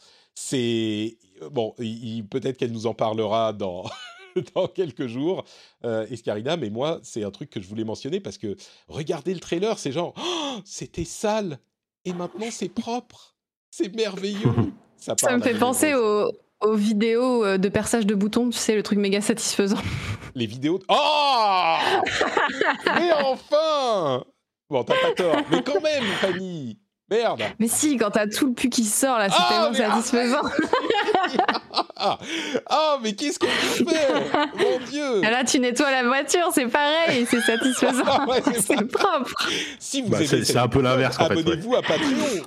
Peut-être qu'elle nous en parlera dans quelques jours, Escarina, mais moi, c'est un truc que je voulais mentionner parce que regardez le trailer, c'est genre « c'était sale et maintenant c'est propre ». C'est merveilleux. Ça me fait penser aux vidéos de perçage de boutons, tu sais, le truc méga satisfaisant. Les vidéos... Oh mais enfin Bon, t'as pas tort. Mais quand même, Fanny, merde. Mais si, quand t'as tout le pu qui sort, là, c'est tellement satisfaisant. Mais qu'est-ce qu'on peut faire ? Mon Dieu. Et là, tu nettoies la voiture, c'est pareil, c'est satisfaisant. C'est propre. Si vous aimez c'est un peu l'inverse, en fait. Abonnez-vous à Patreon.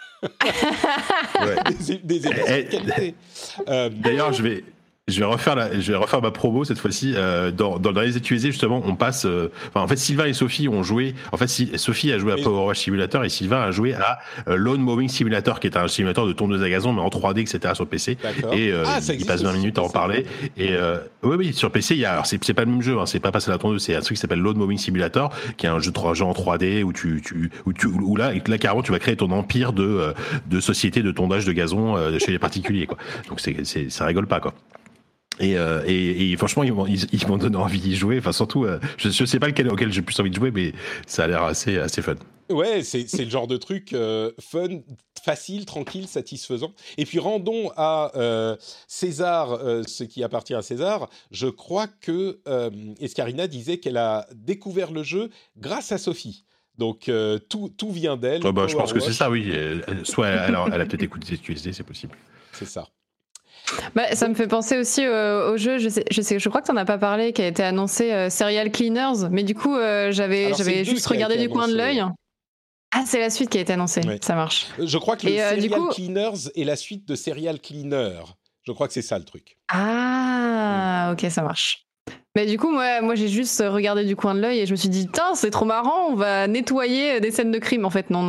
Des émissions de qualité. D'ailleurs, je vais refaire ma promo cette fois-ci. Dans les QSD, justement, on passe. En fait, Sylvain et Sophie ont joué. En fait, Sophie a joué à Power Wash Simulator et Sylvain a joué à Lawn Mowing Simulator, qui est un simulateur de tondeuse à gazon, mais en 3D, etc. sur PC. D'accord. Et il passe 20 minutes à en parler. Et oui, sur PC, il y a. Alors, c'est pas le même jeu. Hein, c'est pas passer la tondeuse. C'est un truc qui s'appelle Lawn Mowing Simulator, qui est un jeu en 3D où là, carrément, tu vas créer ton empire de société de tondage de gazon chez les particuliers, quoi. Donc ça rigole pas, quoi. Et franchement, ils m'ont donné envie d'y jouer. Enfin, surtout, je sais pas lequel auquel j'ai plus envie de jouer, mais ça a l'air assez fun. Ouais, c'est le genre de truc fun, facile, tranquille, satisfaisant. Et puis rendons à César ce qui appartient à César. Je crois que Escarina disait qu'elle a découvert le jeu grâce à Sophie. Donc tout vient d'elle. Je pense que c'est ça, oui. Soit elle a peut-être écouté cette QSD, c'est possible. C'est ça. Ça me fait penser aussi au jeu, je crois que t'en as pas parlé, qui a été annoncé Serial Cleaners, mais du coup j'avais juste regardé du coin de l'œil. Ah, c'est la suite qui a été annoncée. Ouais. Ça marche. Je crois que le Et, Serial du coup- Cleaners est la suite de Serial Cleaner. Je crois que c'est ça le truc. Ah, ok, ça marche. Mais du coup, moi, j'ai juste regardé du coin de l'œil et je me suis dit, putain, c'est trop marrant, on va nettoyer des scènes de crime. En fait, non,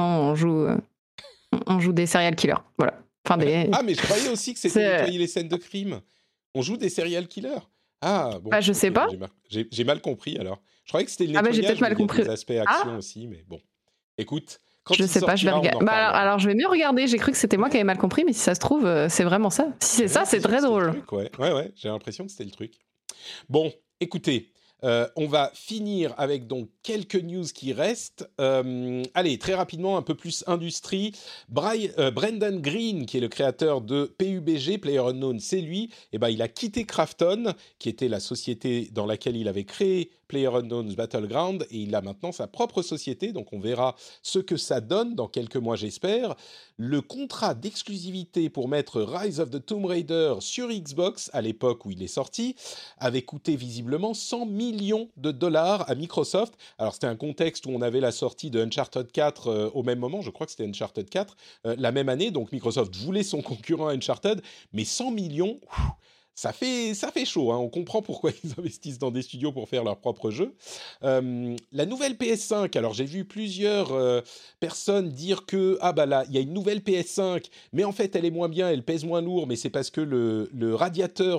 on joue des serial killers. Voilà. Enfin, des... Ah, mais je croyais aussi que c'était C'est- nettoyer les scènes de crime. On joue des serial killers. Ah, bon. Bah, je sais pas. J'ai mal compris alors. Je croyais que c'était le Ah, bah, j'ai nettoyage, peut-être mal mais il y a compris. des aspects action aussi, mais bon. Écoute, quand Je il sais pas, je vais sortira, on en regarder. Bah, reparlera. alors, je vais mieux regarder. J'ai cru que c'était moi qui avais mal compris, mais si ça se trouve, c'est vraiment ça. Si c'est ça, c'est très drôle. Ouais, j'ai l'impression que c'était le truc. Bon, écoutez, on va finir avec donc quelques news qui restent. Allez, très rapidement, un peu plus industrie. Brendan Green, qui est le créateur de PUBG, PlayerUnknown, c'est lui. Et ben, il a quitté Krafton, qui était la société dans laquelle il avait créé PlayerUnknown's Battleground, et il a maintenant sa propre société, donc on verra ce que ça donne dans quelques mois, j'espère. Le contrat d'exclusivité pour mettre Rise of the Tomb Raider sur Xbox, à l'époque où il est sorti, avait coûté visiblement $100 millions à Microsoft. Alors c'était un contexte où on avait la sortie de Uncharted 4 au même moment, je crois que c'était Uncharted 4, la même année, donc Microsoft voulait son concurrent Uncharted, mais 100 millions... Ça fait chaud, hein. On comprend pourquoi ils investissent dans des studios pour faire leurs propres jeux. La nouvelle PS5, alors j'ai vu plusieurs personnes dire que là, il y a une nouvelle PS5, mais en fait elle est moins bien, elle pèse moins lourd, mais c'est parce que le radiateur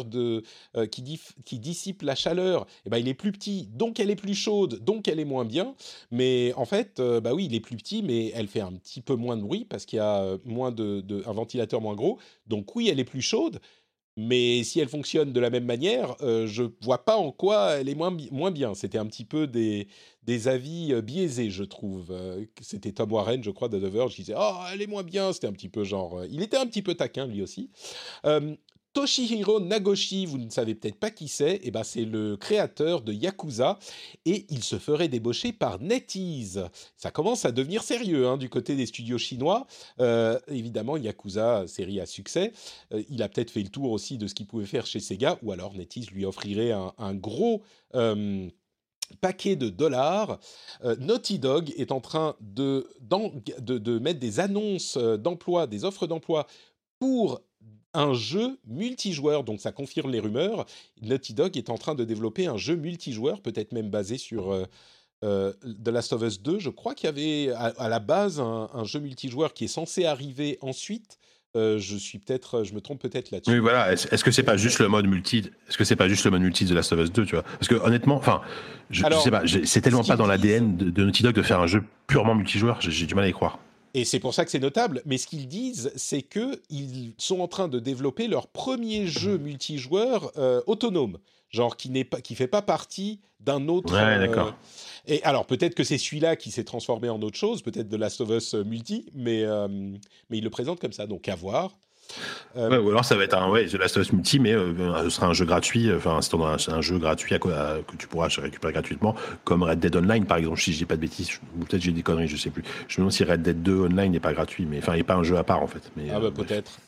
qui dissipe la chaleur, il est plus petit, donc elle est plus chaude, donc elle est moins bien. Mais en fait, oui, il est plus petit, mais elle fait un petit peu moins de bruit parce qu'il y a un ventilateur moins gros. Donc oui, elle est plus chaude. Mais si elle fonctionne de la même manière, je ne vois pas en quoi elle est moins bien. C'était un petit peu des avis biaisés, je trouve. C'était Tom Warren, je crois, de The Verge, qui disait « Oh, elle est moins bien ». C'était un petit peu genre... il était un petit peu taquin, lui aussi. Toshihiro Nagoshi, vous ne savez peut-être pas qui c'est, c'est le créateur de Yakuza, et il se ferait débaucher par NetEase. Ça commence à devenir sérieux du côté des studios chinois. Évidemment, Yakuza, série à succès. Il a peut-être fait le tour aussi de ce qu'il pouvait faire chez Sega, ou alors NetEase lui offrirait un gros... paquet de dollars. Naughty Dog est en train de mettre des annonces d'emploi, des offres d'emploi pour un jeu multijoueur, donc ça confirme les rumeurs. Naughty Dog est en train de développer un jeu multijoueur, peut-être même basé sur The Last of Us 2. Je crois qu'il y avait à la base un jeu multijoueur qui est censé arriver ensuite. Je me trompe peut-être là-dessus. Oui, voilà. Est-ce que c'est pas juste le mode multi de Last of Us 2, tu vois? Parce que honnêtement, je sais pas, c'est tellement pas dans l'ADN de Naughty Dog de faire un jeu purement multijoueur. J'ai du mal à y croire. Et c'est pour ça que c'est notable. Mais ce qu'ils disent, c'est qu'ils sont en train de développer leur premier jeu multijoueur autonome, genre qui fait pas partie d'un autre. Ouais, d'accord. Et alors peut-être que c'est celui-là qui s'est transformé en autre chose, peut-être de Last of Us multi, mais ils le présentent comme ça, donc à voir. Ou alors ça va être The Last of Us multi, mais ce sera un jeu gratuit. Enfin, c'est un jeu gratuit que tu pourras récupérer gratuitement, comme Red Dead Online par exemple. Si je dis pas de bêtises, ou peut-être j'ai des conneries, je sais plus. Je me demande si Red Dead 2 Online n'est pas gratuit, mais il n'est pas un jeu à part en fait. Mais, peut-être.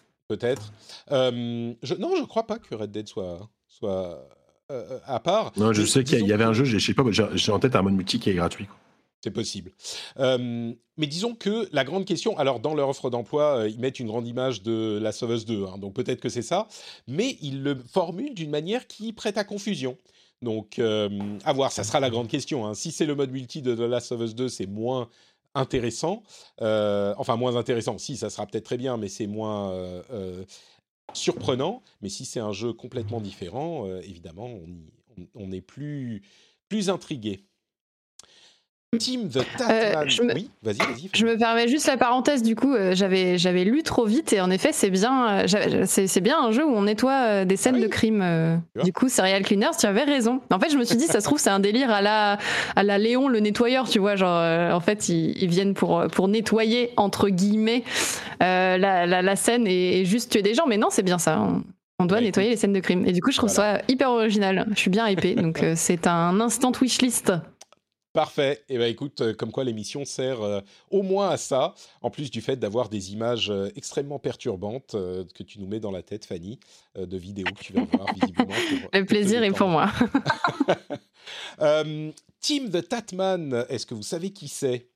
Je crois pas que Red Dead soit à part. Non, je sais qu'il y avait un jeu, je sais pas, j'ai en tête un mode multi qui est gratuit, quoi. C'est possible. Mais disons que la grande question... Alors, dans leur offre d'emploi, ils mettent une grande image de Last of Us 2, donc peut-être que c'est ça, mais ils le formulent d'une manière qui prête à confusion. Donc, à voir, ça sera la grande question. Si c'est le mode multi de The Last of Us 2, c'est moins intéressant. Moins intéressant. Si, ça sera peut-être très bien, mais c'est moins surprenant. Mais si c'est un jeu complètement différent, évidemment, on est plus intrigué. Team The Tatman. Oui, vas-y. Je me permets juste la parenthèse, du coup, j'avais lu trop vite et en effet, c'est bien un jeu où on nettoie des scènes de crime. Du coup, Serial Cleaners, tu avais raison. En fait, je me suis dit, ça se trouve, c'est un délire à la Léon le nettoyeur, tu vois, genre, en fait, ils viennent pour nettoyer, entre guillemets, la scène et juste tuer des gens. Mais non, c'est bien ça. On doit nettoyer les scènes de crime. Et du coup, je trouve ça hyper original. Je suis bien hypée. Donc, c'est un instant wishlist. Parfait. Écoute, comme quoi l'émission sert au moins à ça, en plus du fait d'avoir des images extrêmement perturbantes que tu nous mets dans la tête, Fanny, de vidéos que tu vas voir visiblement. Le plaisir est pour moi. Team The Tatman, est-ce que vous savez qui c'est ?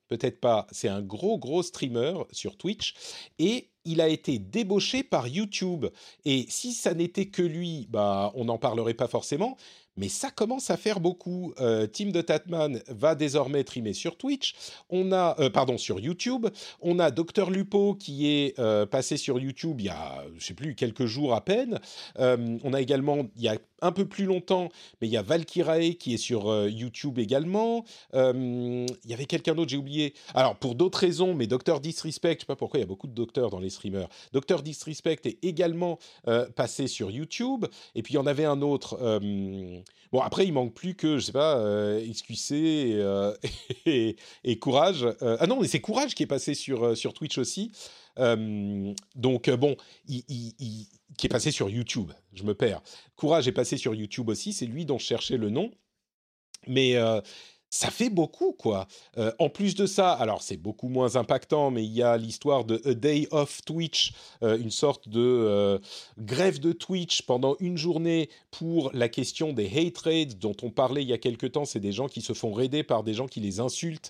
peut-être pas. C'est un gros streamer sur Twitch et il a été débauché par YouTube. Et si ça n'était que lui, bah, on n'en parlerait pas forcément. Mais ça commence à faire beaucoup. Tim de Tatman va désormais streamer sur Twitch. Sur YouTube. On a Dr Lupo qui est passé sur YouTube il y a, je sais plus, quelques jours à peine. On a également, il y a un peu plus longtemps, mais il y a Valkyrae qui est sur YouTube également. Il y avait quelqu'un d'autre, j'ai oublié. Alors, pour d'autres raisons, mais Dr Disrespect, je sais pas pourquoi il y a beaucoup de docteurs dans les streamers. Dr Disrespect est également passé sur YouTube. Et puis, il y en avait un autre... Bon, après, il manque plus que, je sais pas, XQC et Courage. Ah non, mais c'est Courage qui est passé sur Twitch aussi. Bon, qui est passé sur YouTube. Je me perds. Courage est passé sur YouTube aussi. C'est lui dont je cherchais le nom. Mais ça fait beaucoup, quoi. En plus de ça, alors c'est beaucoup moins impactant, mais il y a l'histoire de A Day of Twitch, une sorte de grève de Twitch pendant une journée pour la question des hate raids dont on parlait il y a quelque temps. C'est des gens qui se font raider par des gens qui les insultent,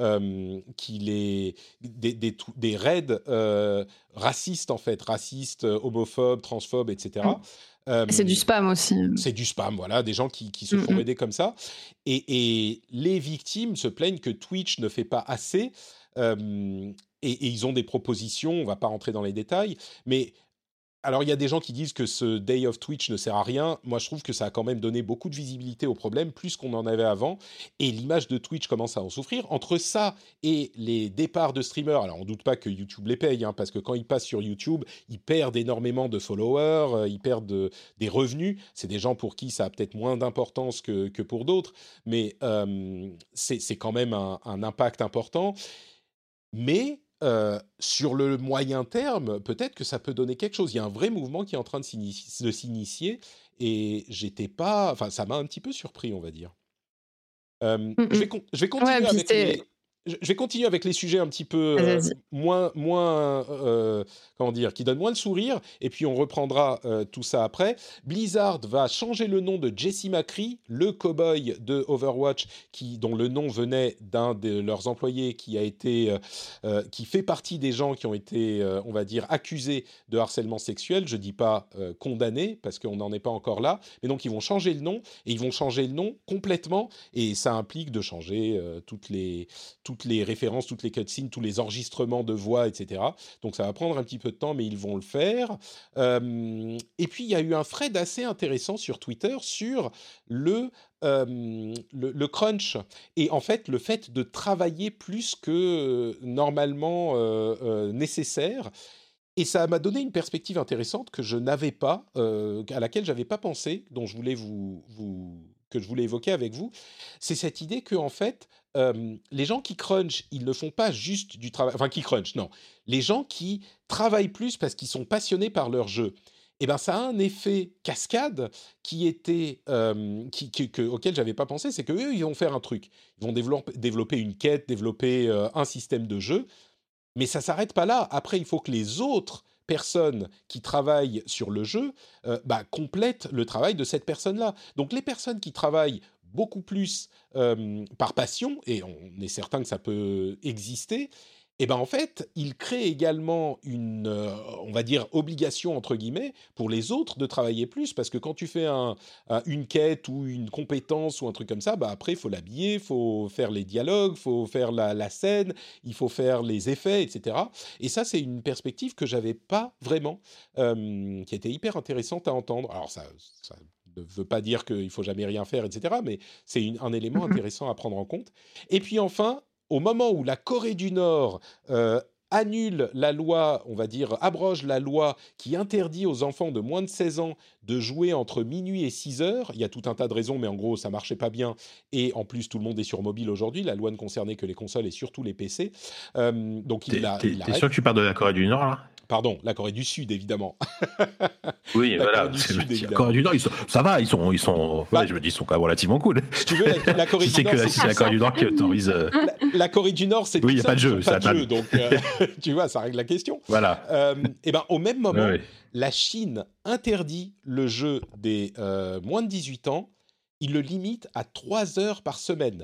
des raids racistes en fait, racistes, homophobes, transphobes, etc. C'est du spam aussi. C'est du spam, voilà, des gens qui se font aider comme ça. Et les victimes se plaignent que Twitch ne fait pas assez. Et ils ont des propositions, on ne va pas rentrer dans les détails. Mais alors, il y a des gens qui disent que ce Day of Twitch ne sert à rien. Moi, je trouve que ça a quand même donné beaucoup de visibilité au problème, plus qu'on en avait avant. Et l'image de Twitch commence à en souffrir. Entre ça et les départs de streamers, alors on ne doute pas que YouTube les paye, hein, parce que quand ils passent sur YouTube, ils perdent énormément de followers, ils perdent des revenus. C'est des gens pour qui ça a peut-être moins d'importance que pour d'autres, mais c'est quand même un impact important. Mais... sur le moyen terme, peut-être que ça peut donner quelque chose. Il y a un vrai mouvement qui est en train de s'initier et ça m'a un petit peu surpris, on va dire. Je vais continuer je vais continuer avec les sujets un petit peu moins comment dire, qui donnent moins de sourire, et puis on reprendra tout ça après. Blizzard va changer le nom de Jesse McCree, le cow-boy de Overwatch, dont le nom venait d'un de leurs employés qui fait partie des gens qui ont été, on va dire, accusés de harcèlement sexuel. Je dis pas condamnés, parce qu'on n'en est pas encore là, mais donc ils vont changer le nom, et ils vont changer le nom complètement, et ça implique de changer toutes les références, toutes les cutscenes, tous les enregistrements de voix, etc. Donc ça va prendre un petit peu de temps, mais ils vont le faire. Et puis il y a eu un thread assez intéressant sur Twitter sur le crunch et en fait le fait de travailler plus que normalement nécessaire. Et ça m'a donné une perspective intéressante que je n'avais pas, à laquelle j'avais pas pensé, dont je voulais que je voulais évoquer avec vous. C'est cette idée que en fait les gens qui crunchent, ils ne font pas juste du travail... Enfin, qui crunchent, non. Les gens qui travaillent plus parce qu'ils sont passionnés par leur jeu, eh ben, ça a un effet cascade auquel je n'avais pas pensé. C'est qu'eux, ils vont faire un truc. Ils vont développer une quête, développer un système de jeu. Mais ça ne s'arrête pas là. Après, il faut que les autres personnes qui travaillent sur le jeu complètent le travail de cette personne-là. Donc, les personnes qui travaillent beaucoup plus par passion, et on est certain que ça peut exister, et ben en fait, il crée également une, on va dire, obligation, entre guillemets, pour les autres de travailler plus, parce que quand tu fais une quête ou une compétence ou un truc comme ça, après, il faut l'habiller, il faut faire les dialogues, il faut faire la scène, il faut faire les effets, etc. Et ça, c'est une perspective que je n'avais pas vraiment, qui était hyper intéressante à entendre. Alors, ça ne veut pas dire qu'il ne faut jamais rien faire, etc., mais c'est un élément intéressant à prendre en compte. Et puis enfin, au moment où la Corée du Nord annule la loi, on va dire, abroge la loi qui interdit aux enfants de moins de 16 ans de jouer entre minuit et 6 heures, il y a tout un tas de raisons, mais en gros, ça ne marchait pas bien, et en plus, tout le monde est sur mobile aujourd'hui, la loi ne concernait que les consoles et surtout les PC. Donc t'es sûr que tu parles de la Corée du Nord, là ? Pardon, la Corée du Sud, évidemment. Oui, voilà. La Corée du Nord, ça va, ils sont je me dis, ils sont quand même relativement cool. Si tu veux, la Corée du Nord... c'est la Corée du Nord qui autorise... La Corée du Nord, c'est... Oui, il n'y a pas de jeu. Donc, tu vois, ça règle la question. Voilà. Et ben, au même moment, la Chine interdit le jeu des moins de 18 ans. Il le limite à 3 heures par semaine.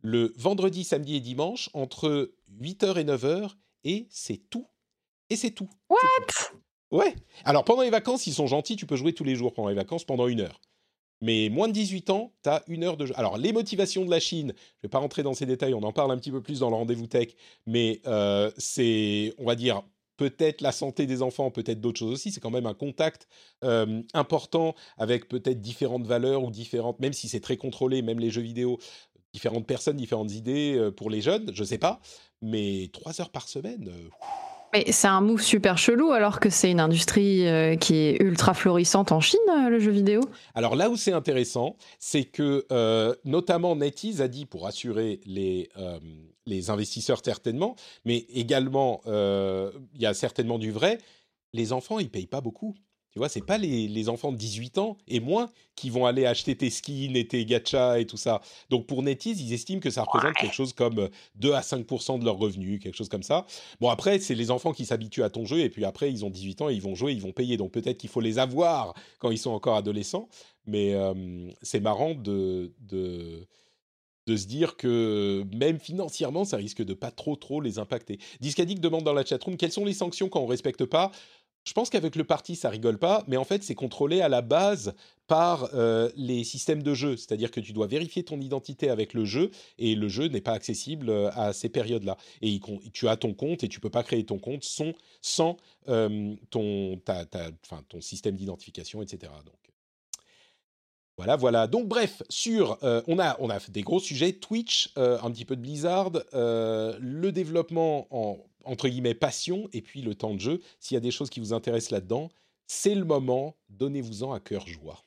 le vendredi, samedi et dimanche entre 8h et 9h, et c'est tout. Et c'est tout. What? C'est tout. Ouais. Alors, pendant les vacances, ils sont gentils, tu peux jouer tous les jours pendant les vacances, pendant 1 heure. Mais moins de 18 ans, tu as 1 heure de jeu. Alors, les motivations de la Chine, je ne vais pas rentrer dans ces détails, on en parle un petit peu plus dans le rendez-vous tech, mais c'est, on va dire, peut-être la santé des enfants, peut-être d'autres choses aussi. C'est quand même un contact important avec peut-être différentes valeurs ou différentes, même si c'est très contrôlé, même les jeux vidéo, différentes personnes, différentes idées pour les jeunes, je ne sais pas. Mais 3 heures par semaine... Mais c'est un move super chelou alors que c'est une industrie qui est ultra florissante en Chine, le jeu vidéo. Alors là où c'est intéressant, c'est que notamment NetEase a dit, pour rassurer les investisseurs certainement, mais également il y a certainement du vrai, les enfants ils payent pas beaucoup. Tu vois, c'est pas les enfants de 18 ans et moins qui vont aller acheter tes skins et tes gachas et tout ça. Donc pour NetEase, ils estiment que ça représente quelque chose comme 2 à 5% de leurs revenus, quelque chose comme ça. Bon, après, c'est les enfants qui s'habituent à ton jeu et puis après, ils ont 18 ans et ils vont jouer, ils vont payer. Donc peut-être qu'il faut les avoir quand ils sont encore adolescents. Mais c'est marrant de se dire que même financièrement, ça risque de pas trop les impacter. Discadic demande dans la chatroom, quelles sont les sanctions quand on respecte pas ? Je pense qu'avec le party, ça rigole pas, mais en fait, c'est contrôlé à la base par les systèmes de jeu. C'est-à-dire que tu dois vérifier ton identité avec le jeu, et le jeu n'est pas accessible à ces périodes-là. Et tu as ton compte, et tu peux pas créer ton compte sans ton système d'identification, etc. Donc, voilà. Donc bref, on a des gros sujets, Twitch, un petit peu de Blizzard, le développement entre guillemets passion, et puis le temps de jeu. S'il y a des choses qui vous intéressent là-dedans, c'est le moment, donnez-vous-en à cœur joie.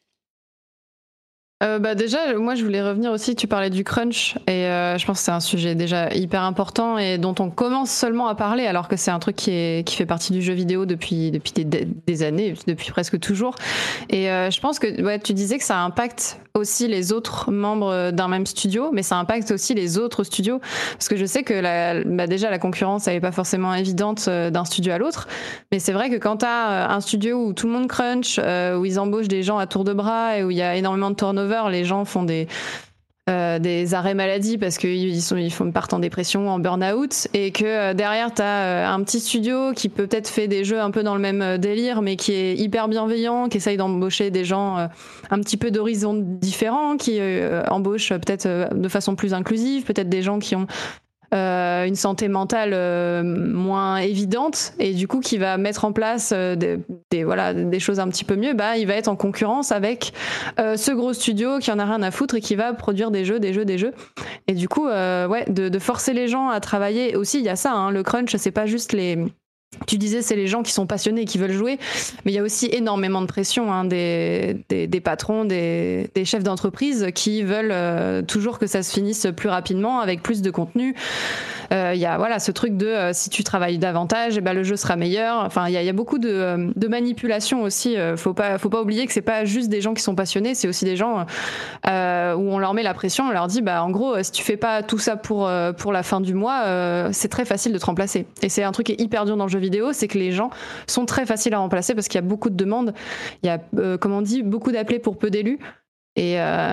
Déjà, moi je voulais revenir aussi, tu parlais du crunch et je pense que c'est un sujet déjà hyper important et dont on commence seulement à parler alors que c'est un truc qui fait partie du jeu vidéo depuis des années, depuis presque toujours. Et je pense que tu disais que ça impacte aussi les autres membres d'un même studio, mais ça impacte aussi les autres studios parce que je sais que déjà la concurrence elle est pas forcément évidente d'un studio à l'autre, mais c'est vrai que quand t'as un studio où tout le monde crunch, où ils embauchent des gens à tour de bras et où il y a énormément de turnover, les gens font des arrêts maladie parce qu'ils partent en dépression, en burn-out, et que derrière t'as un petit studio qui peut-être fait des jeux un peu dans le même délire mais qui est hyper bienveillant, qui essaye d'embaucher des gens un petit peu d'horizons différents, qui embauchent peut-être de façon plus inclusive, peut-être des gens qui ont une santé mentale moins évidente et du coup qui va mettre en place des choses un petit peu mieux, il va être en concurrence avec ce gros studio qui en a rien à foutre et qui va produire des jeux et du coup de forcer les gens à travailler aussi. Il y a ça, le crunch, c'est pas juste tu disais c'est les gens qui sont passionnés et qui veulent jouer, mais il y a aussi énormément de pression des patrons, des chefs d'entreprise qui veulent toujours que ça se finisse plus rapidement avec plus de contenu. Il y a ce truc de si tu travailles davantage, le jeu sera meilleur. Enfin, il y a beaucoup de manipulation aussi. Faut pas oublier que c'est pas juste des gens qui sont passionnés, c'est aussi des gens où on leur met la pression, on leur dit en gros si tu fais pas tout ça pour la fin du mois, c'est très facile de te remplacer. Et c'est un truc qui est hyper dur dans le jeu vidéo, c'est que les gens sont très faciles à remplacer parce qu'il y a beaucoup de demandes. Il y a beaucoup d'appelés pour peu d'élus. Et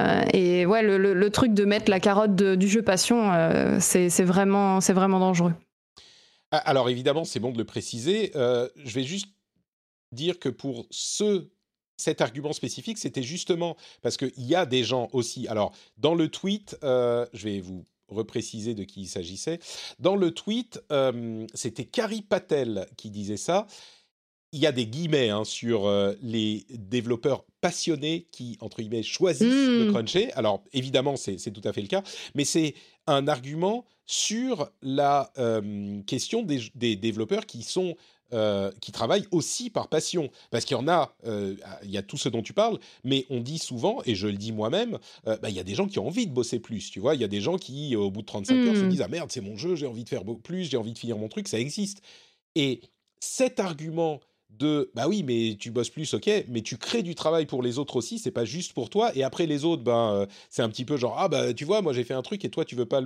le truc de mettre la carotte du jeu passion, c'est vraiment dangereux. Alors évidemment, c'est bon de le préciser. Je vais juste dire que pour cet argument spécifique, c'était justement parce qu'il y a des gens aussi. Alors dans le tweet, je vais vous repréciser de qui il s'agissait. Dans le tweet, c'était Kari Patel qui disait ça. Il y a des guillemets sur les développeurs passionnés qui, entre guillemets, choisissent de cruncher. Alors, évidemment, c'est tout à fait le cas, mais c'est un argument sur la question des développeurs qui travaillent aussi par passion. Parce qu'il y en a, il y a tout ce dont tu parles, mais on dit souvent, et je le dis moi-même, il y a des gens qui ont envie de bosser plus, tu vois. Il y a des gens qui, au bout de 35 heures, se disent « Ah merde, c'est mon jeu, j'ai envie de faire plus, j'ai envie de finir mon truc », ça existe. Et cet argument de bah oui, mais tu bosses plus, ok, mais tu crées du travail pour les autres aussi, c'est pas juste pour toi. Et après les autres, c'est un petit peu genre ah bah tu vois, moi j'ai fait un truc et toi tu veux pas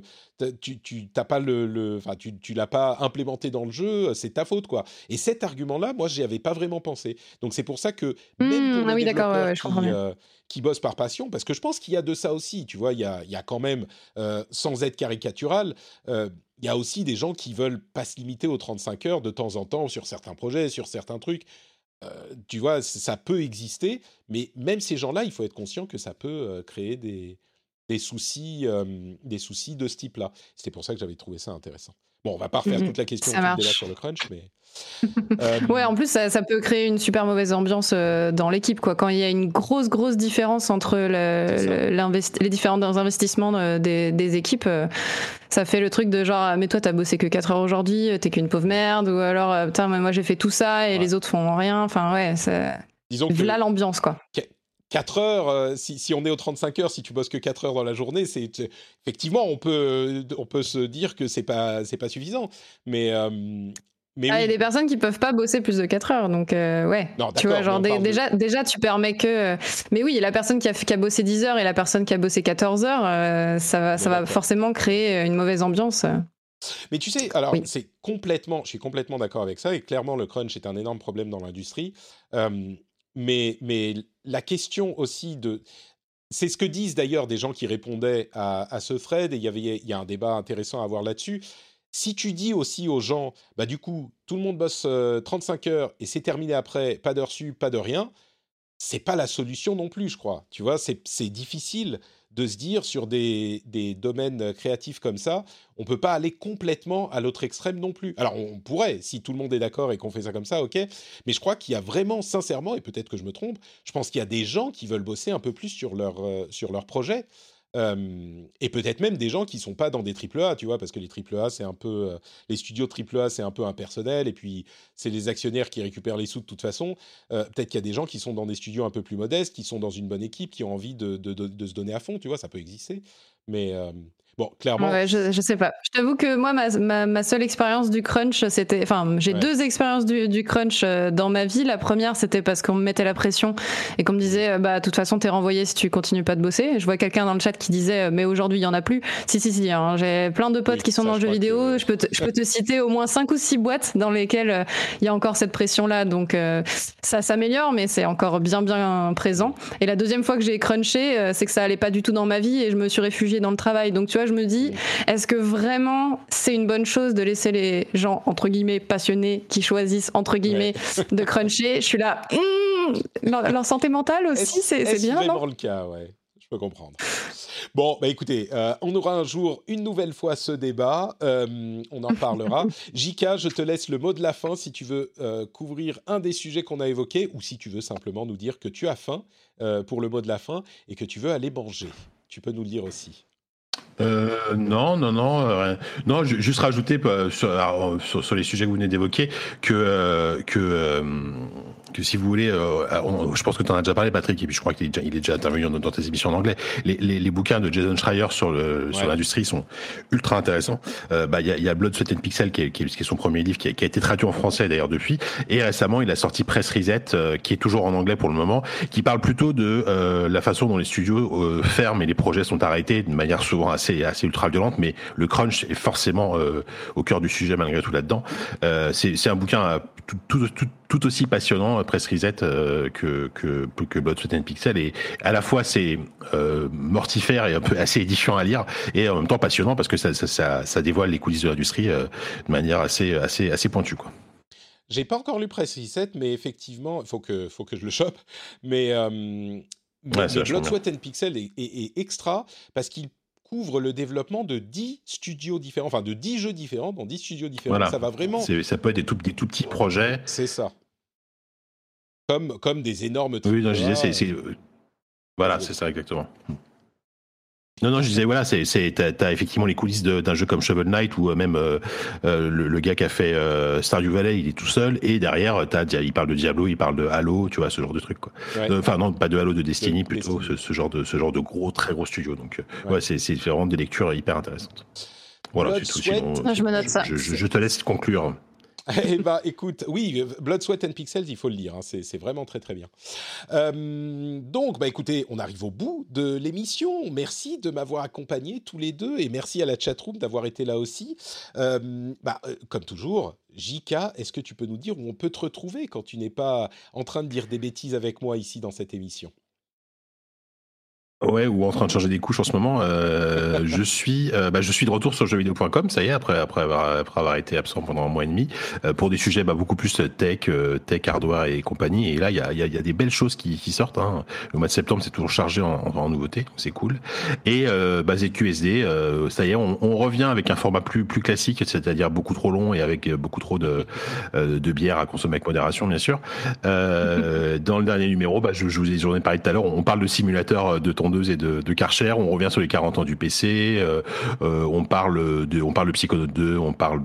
tu t'as pas enfin tu l'as pas implémenté dans le jeu, c'est ta faute quoi. Et cet argument-là, moi j'y avais pas vraiment pensé. Donc c'est pour ça que même pour les développeurs qui bossent par passion, parce que je pense qu'il y a de ça aussi, tu vois, il y a quand même sans être caricatural. Il y a aussi des gens qui veulent pas se limiter aux 35 heures de temps en temps sur certains projets, sur certains trucs. Tu vois, ça peut exister, mais même ces gens-là, il faut être conscient que ça peut créer des soucis de ce type-là. C'était pour ça que j'avais trouvé ça intéressant. Bon, on va pas refaire toute la question, tout le débat sur le crunch, mais... Ouais, en plus, ça peut créer une super mauvaise ambiance dans l'équipe, quoi. Quand il y a une grosse différence entre les différents investissements des équipes, ça fait le truc de genre, mais toi, t'as bossé que 4 heures aujourd'hui, t'es qu'une pauvre merde, ou alors, putain, mais moi, j'ai fait tout ça et les autres font rien. Enfin, ouais, disons que là, l'ambiance, quoi. 4 heures, si on est aux 35 heures, si tu bosses que 4 heures dans la journée, effectivement, on peut se dire que c'est pas suffisant. Mais il y a des personnes qui peuvent pas bosser plus de 4 heures, donc ouais. Non, tu vois, genre déjà tu permets que... Mais oui, la personne qui a bossé 10 heures et la personne qui a bossé 14 heures, ça va forcément créer une mauvaise ambiance. Mais tu sais, alors je suis complètement d'accord avec ça, et clairement le crunch est un énorme problème dans l'industrie. Mais la question aussi c'est ce que disent d'ailleurs des gens qui répondaient à ce thread, et il y a un débat intéressant à avoir là-dessus. Si tu dis aussi aux gens, bah du coup, tout le monde bosse 35 heures et c'est terminé après, pas d'heures sup, pas de rien, c'est pas la solution non plus, je crois. Tu vois, c'est difficile de se dire sur des domaines créatifs comme ça, on peut pas aller complètement à l'autre extrême non plus. Alors on pourrait, si tout le monde est d'accord et qu'on fait ça comme ça, ok. Mais je crois qu'il y a vraiment, sincèrement, et peut-être que je me trompe, je pense qu'il y a des gens qui veulent bosser un peu plus sur leur projet. Et peut-être même des gens qui sont pas dans des AAA, tu vois, parce que les AAA, c'est un peu... les studios AAA, c'est un peu impersonnel, et puis c'est les actionnaires qui récupèrent les sous de toute façon. Peut-être qu'il y a des gens qui sont dans des studios un peu plus modestes, qui sont dans une bonne équipe, qui ont envie de se donner à fond, tu vois, ça peut exister. Mais bon, clairement... Ouais, je sais pas. Je t'avoue que moi, ma seule expérience du crunch, c'était... Enfin, j'ai 2 expériences du crunch dans ma vie. La première, c'était parce qu'on me mettait la pression et qu'on me disait, bah, de toute façon, t'es renvoyé si tu continues pas de bosser. Je vois quelqu'un dans le chat qui disait, mais aujourd'hui, il y en a plus. Si, hein, j'ai plein de potes qui sont dans le jeu vidéo. Je peux te citer au moins 5 ou 6 boîtes dans lesquelles il y a encore cette pression-là. Donc, ça s'améliore, mais c'est encore bien présent. Et la deuxième fois que j'ai crunché, c'est que ça allait pas du tout dans ma vie et je me suis réfugiée dans le travail. Donc, tu vois, je me dis, est-ce que vraiment c'est une bonne chose de laisser les gens, entre guillemets, passionnés, qui choisissent, entre guillemets, de cruncher? Je suis là, leur santé mentale aussi, c'est bien, non? C'est vraiment le cas, ouais. Je peux comprendre. Bon, bah écoutez, on aura un jour une nouvelle fois ce débat, on en parlera. Jika, je te laisse le mot de la fin si tu veux couvrir un des sujets qu'on a évoqués, ou si tu veux simplement nous dire que tu as faim pour le mot de la fin et que tu veux aller manger. Tu peux nous le dire aussi. Non, juste rajouter sur les sujets que vous venez d'évoquer que si vous voulez, je pense que tu en as déjà parlé, Patrick, et puis je crois qu'il est déjà intervenu dans tes émissions en anglais. Les bouquins de Jason Schreier sur l'industrie sont ultra intéressants. Il y a Blood, Sweat and Pixel qui est son premier livre, qui a été traduit en français d'ailleurs depuis, et récemment il a sorti Press Reset, qui est toujours en anglais pour le moment, qui parle plutôt de la façon dont les studios ferment et les projets sont arrêtés de manière souvent assez ultra violente, mais le crunch est forcément au cœur du sujet malgré tout là-dedans. C'est un bouquin tout aussi passionnant, Press Reset, que Blood, Sweat and Pixel, et à la fois c'est mortifère et un peu assez édifiant à lire, et en même temps passionnant parce que ça dévoile les coulisses de l'industrie de manière assez pointue, quoi. J'ai pas encore lu Press Reset, mais effectivement, il faut que je le chope. Mais Blood, Sweat and Pixel est extra parce qu'il couvre le développement de 10 studios différents, enfin de 10 jeux différents dans 10 studios différents. Voilà. Ça va vraiment... Ça peut être des tout petits projets. C'est ça. Comme des énormes... Oui, non, je disais, voilà, c'est ça, exactement. Non, je disais, voilà, t'as effectivement les coulisses d'un jeu comme Shovel Knight, ou même le gars qui a fait Stardew Valley, il est tout seul, et derrière, il parle de Diablo, il parle de Halo, tu vois, ce genre de truc, quoi. Enfin, non, pas de Halo, de Destiny, plutôt, ce genre de gros, très gros studio. Donc, c'est vraiment des lectures hyper intéressantes. Voilà, c'est tout. Je me note ça. Je te laisse conclure. Eh ben, écoute, oui, Blood, Sweat and Pixels, il faut le dire, hein, c'est vraiment très très bien. Donc, bah écoutez, on arrive au bout de l'émission. Merci de m'avoir accompagné tous les deux et merci à la chatroom d'avoir été là aussi. Comme toujours, JK, est-ce que tu peux nous dire où on peut te retrouver quand tu n'es pas en train de dire des bêtises avec moi ici dans cette émission ? Ouais, ou en train de changer des couches en ce moment. Je suis de retour sur jeuxvideo.com, ça y est, après avoir été absent pendant un mois et demi, pour des sujets beaucoup plus tech, hardware et compagnie. Et là, il y a des belles choses qui sortent. Hein. Le mois de septembre, c'est toujours chargé en nouveautés, c'est cool. Et ZQSD, ça y est, on revient avec un format plus classique, c'est-à-dire beaucoup trop long et avec beaucoup trop de bière à consommer avec modération, bien sûr. Dans le dernier numéro, j'en ai parlé tout à l'heure, on parle de simulateurs de tondeuse et de Karcher, on revient sur les 40 ans du PC, on parle de Psychonaut 2, on parle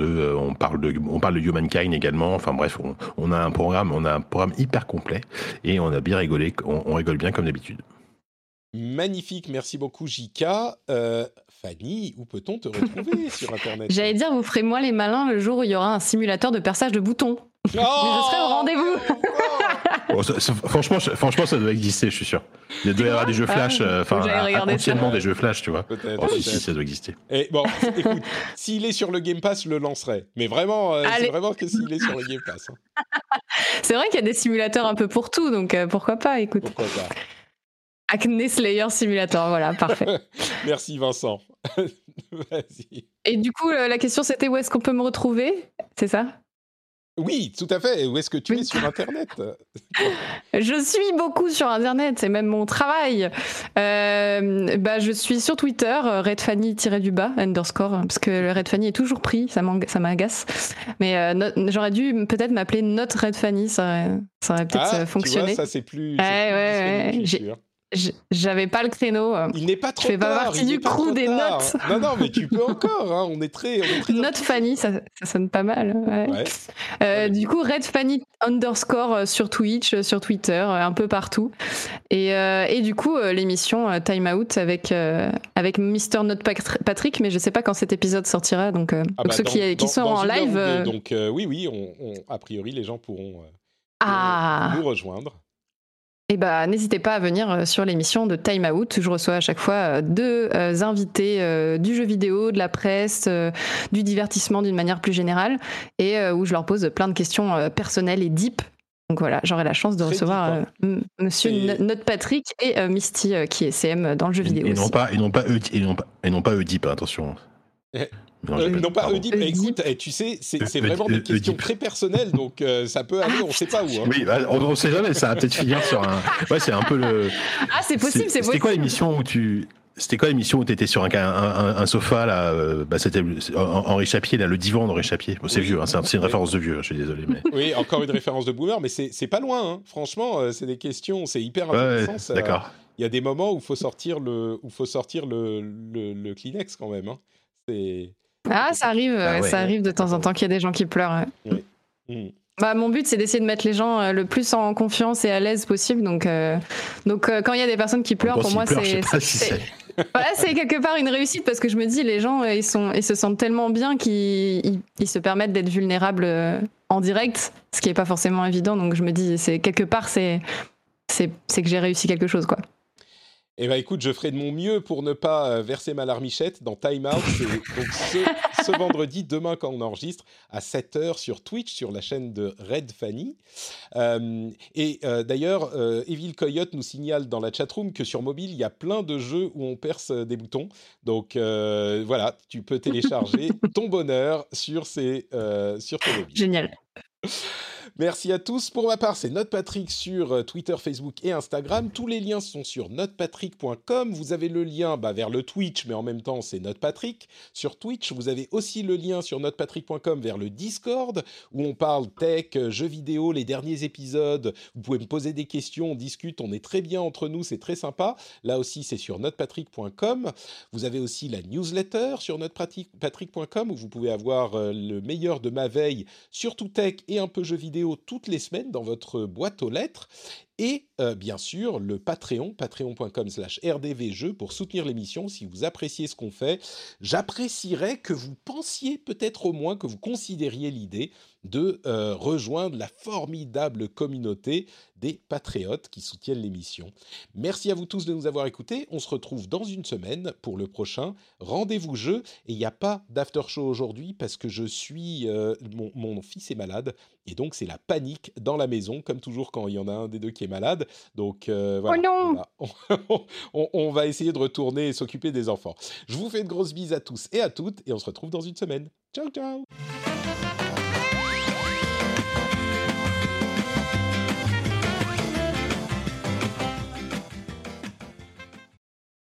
de Humankind également. Enfin bref, on a un programme hyper complet et on a bien rigolé, on rigole bien comme d'habitude. Magnifique, merci beaucoup JK. Fanny, où peut-on te retrouver sur Internet ? J'allais dire, vous ferez moins les malins le jour où il y aura un simulateur de perçage de boutons. Oh Mais je serai au rendez-vous. Oh, franchement, ça doit exister, je suis sûr. Il doit y avoir des jeux flash, anciennement des jeux flash, tu vois. Peut-être. Si, ça doit exister. Et bon, écoute, s'il est sur le Game Pass, je le lancerai. Mais vraiment, c'est vraiment que s'il est sur le Game Pass. Hein. C'est vrai qu'il y a des simulateurs un peu pour tout, donc pourquoi pas, écoute. Pourquoi pas. Acne Slayer Simulator, voilà, parfait. Merci Vincent. Vas-y. Et du coup, la question c'était où est-ce qu'on peut me retrouver ? C'est ça ? Oui, tout à fait. Où est-ce que tu es sur Internet ? Je suis beaucoup sur Internet, c'est même mon travail. Je suis sur Twitter, redfanny__ parce que le Red Fanny est toujours pris, ça m'agace. Mais j'aurais dû peut-être m'appeler Not Red Fanny, ça aurait peut-être fonctionné. Tu vois, ça c'est plus. Ouais. J'avais pas le créneau. Il n'est pas trop tard. Je fais pas partie du crew des notes. Non, mais tu peux encore. Hein. On est très Note Fanny, ça sonne pas mal. Ouais. Du coup, Red Fanny _ sur Twitch, sur Twitter, un peu partout. Et du coup, l'émission Time Out avec Mr. Note Patrick, mais je sais pas quand cet épisode sortira. Donc ceux qui sont en live. Donc oui, a priori, les gens pourront nous rejoindre. Et n'hésitez pas à venir sur l'émission de Time Out. Je reçois à chaque fois deux invités du jeu vidéo, de la presse, du divertissement d'une manière plus générale, et où je leur pose plein de questions personnelles et deep. Donc voilà, j'aurai la chance de recevoir Monsieur Note Patrick et Misty qui est CM dans le jeu vidéo. Et non pas Oedipe, attention. Non pas Oedipe, écoute, tu sais, c'est vraiment des questions très personnelles, donc ça peut aller, on ne sait pas où. Hein. Oui, on ne sait jamais, ça va peut-être finir sur un... Ouais, c'est un peu le... Ah, c'est possible, c'est possible. C'était quoi l'émission où tu étais sur un sofa, là, c'était Henri Chapier, là, le divan d'Henri Chapier. Bon, c'est vieux, hein, c'est une référence de vieux, je suis désolé. Mais... Oui, encore une référence de boomer, mais c'est pas loin, hein. Franchement, c'est des questions, c'est hyper intéressant. Ouais, d'accord. Il y a des moments où il faut sortir le Kleenex quand même. Hein. Ça arrive, ça arrive de temps en temps qu'il y a des gens qui pleurent. Oui. Mon but, c'est d'essayer de mettre les gens le plus en confiance et à l'aise possible. Donc quand il y a des personnes qui pleurent, pour moi, c'est quelque part une réussite parce que je me dis, les gens, ils se sentent tellement bien qu'ils se permettent d'être vulnérables en direct, ce qui n'est pas forcément évident. Donc je me dis, quelque part, c'est que j'ai réussi quelque chose, quoi. Eh bien, écoute, je ferai de mon mieux pour ne pas verser ma larmichette dans Time Out. C'est donc ce vendredi, demain quand on enregistre, à 7h sur Twitch, sur la chaîne de Red Fanny. D'ailleurs, Evil Coyote nous signale dans la chatroom que sur mobile, il y a plein de jeux où on perce des boutons. Donc voilà, tu peux télécharger ton bonheur sur tes mobiles. Génial. Merci à tous. Pour ma part, c'est NotePatrick sur Twitter, Facebook et Instagram. Tous les liens sont sur notepatrick.com. Vous avez le lien vers le Twitch, mais en même temps, c'est NotePatrick. Sur Twitch, vous avez aussi le lien sur notepatrick.com vers le Discord, où on parle tech, jeux vidéo, les derniers épisodes. Vous pouvez me poser des questions, on discute, on est très bien entre nous, c'est très sympa. Là aussi, c'est sur notepatrick.com. Vous avez aussi la newsletter sur notepatrick.com, où vous pouvez avoir le meilleur de ma veille sur tout tech et un peu jeux vidéo toutes les semaines dans votre boîte aux lettres. Et bien sûr, le Patreon, patreon.com/rdvjeux pour soutenir l'émission si vous appréciez ce qu'on fait. J'apprécierais que vous pensiez peut-être au moins, que vous considériez l'idée de rejoindre la formidable communauté des patriotes qui soutiennent l'émission. Merci à vous tous de nous avoir écoutés. On se retrouve dans une semaine pour le prochain Rendez-vous Jeu. Et il n'y a pas d'after show aujourd'hui parce que mon fils est malade. Et donc, c'est la panique dans la maison, comme toujours quand il y en a un des deux qui est malade. Donc, voilà. Oh non. On va essayer de retourner et s'occuper des enfants. Je vous fais de grosses bises à tous et à toutes. Et on se retrouve dans une semaine. Ciao, ciao.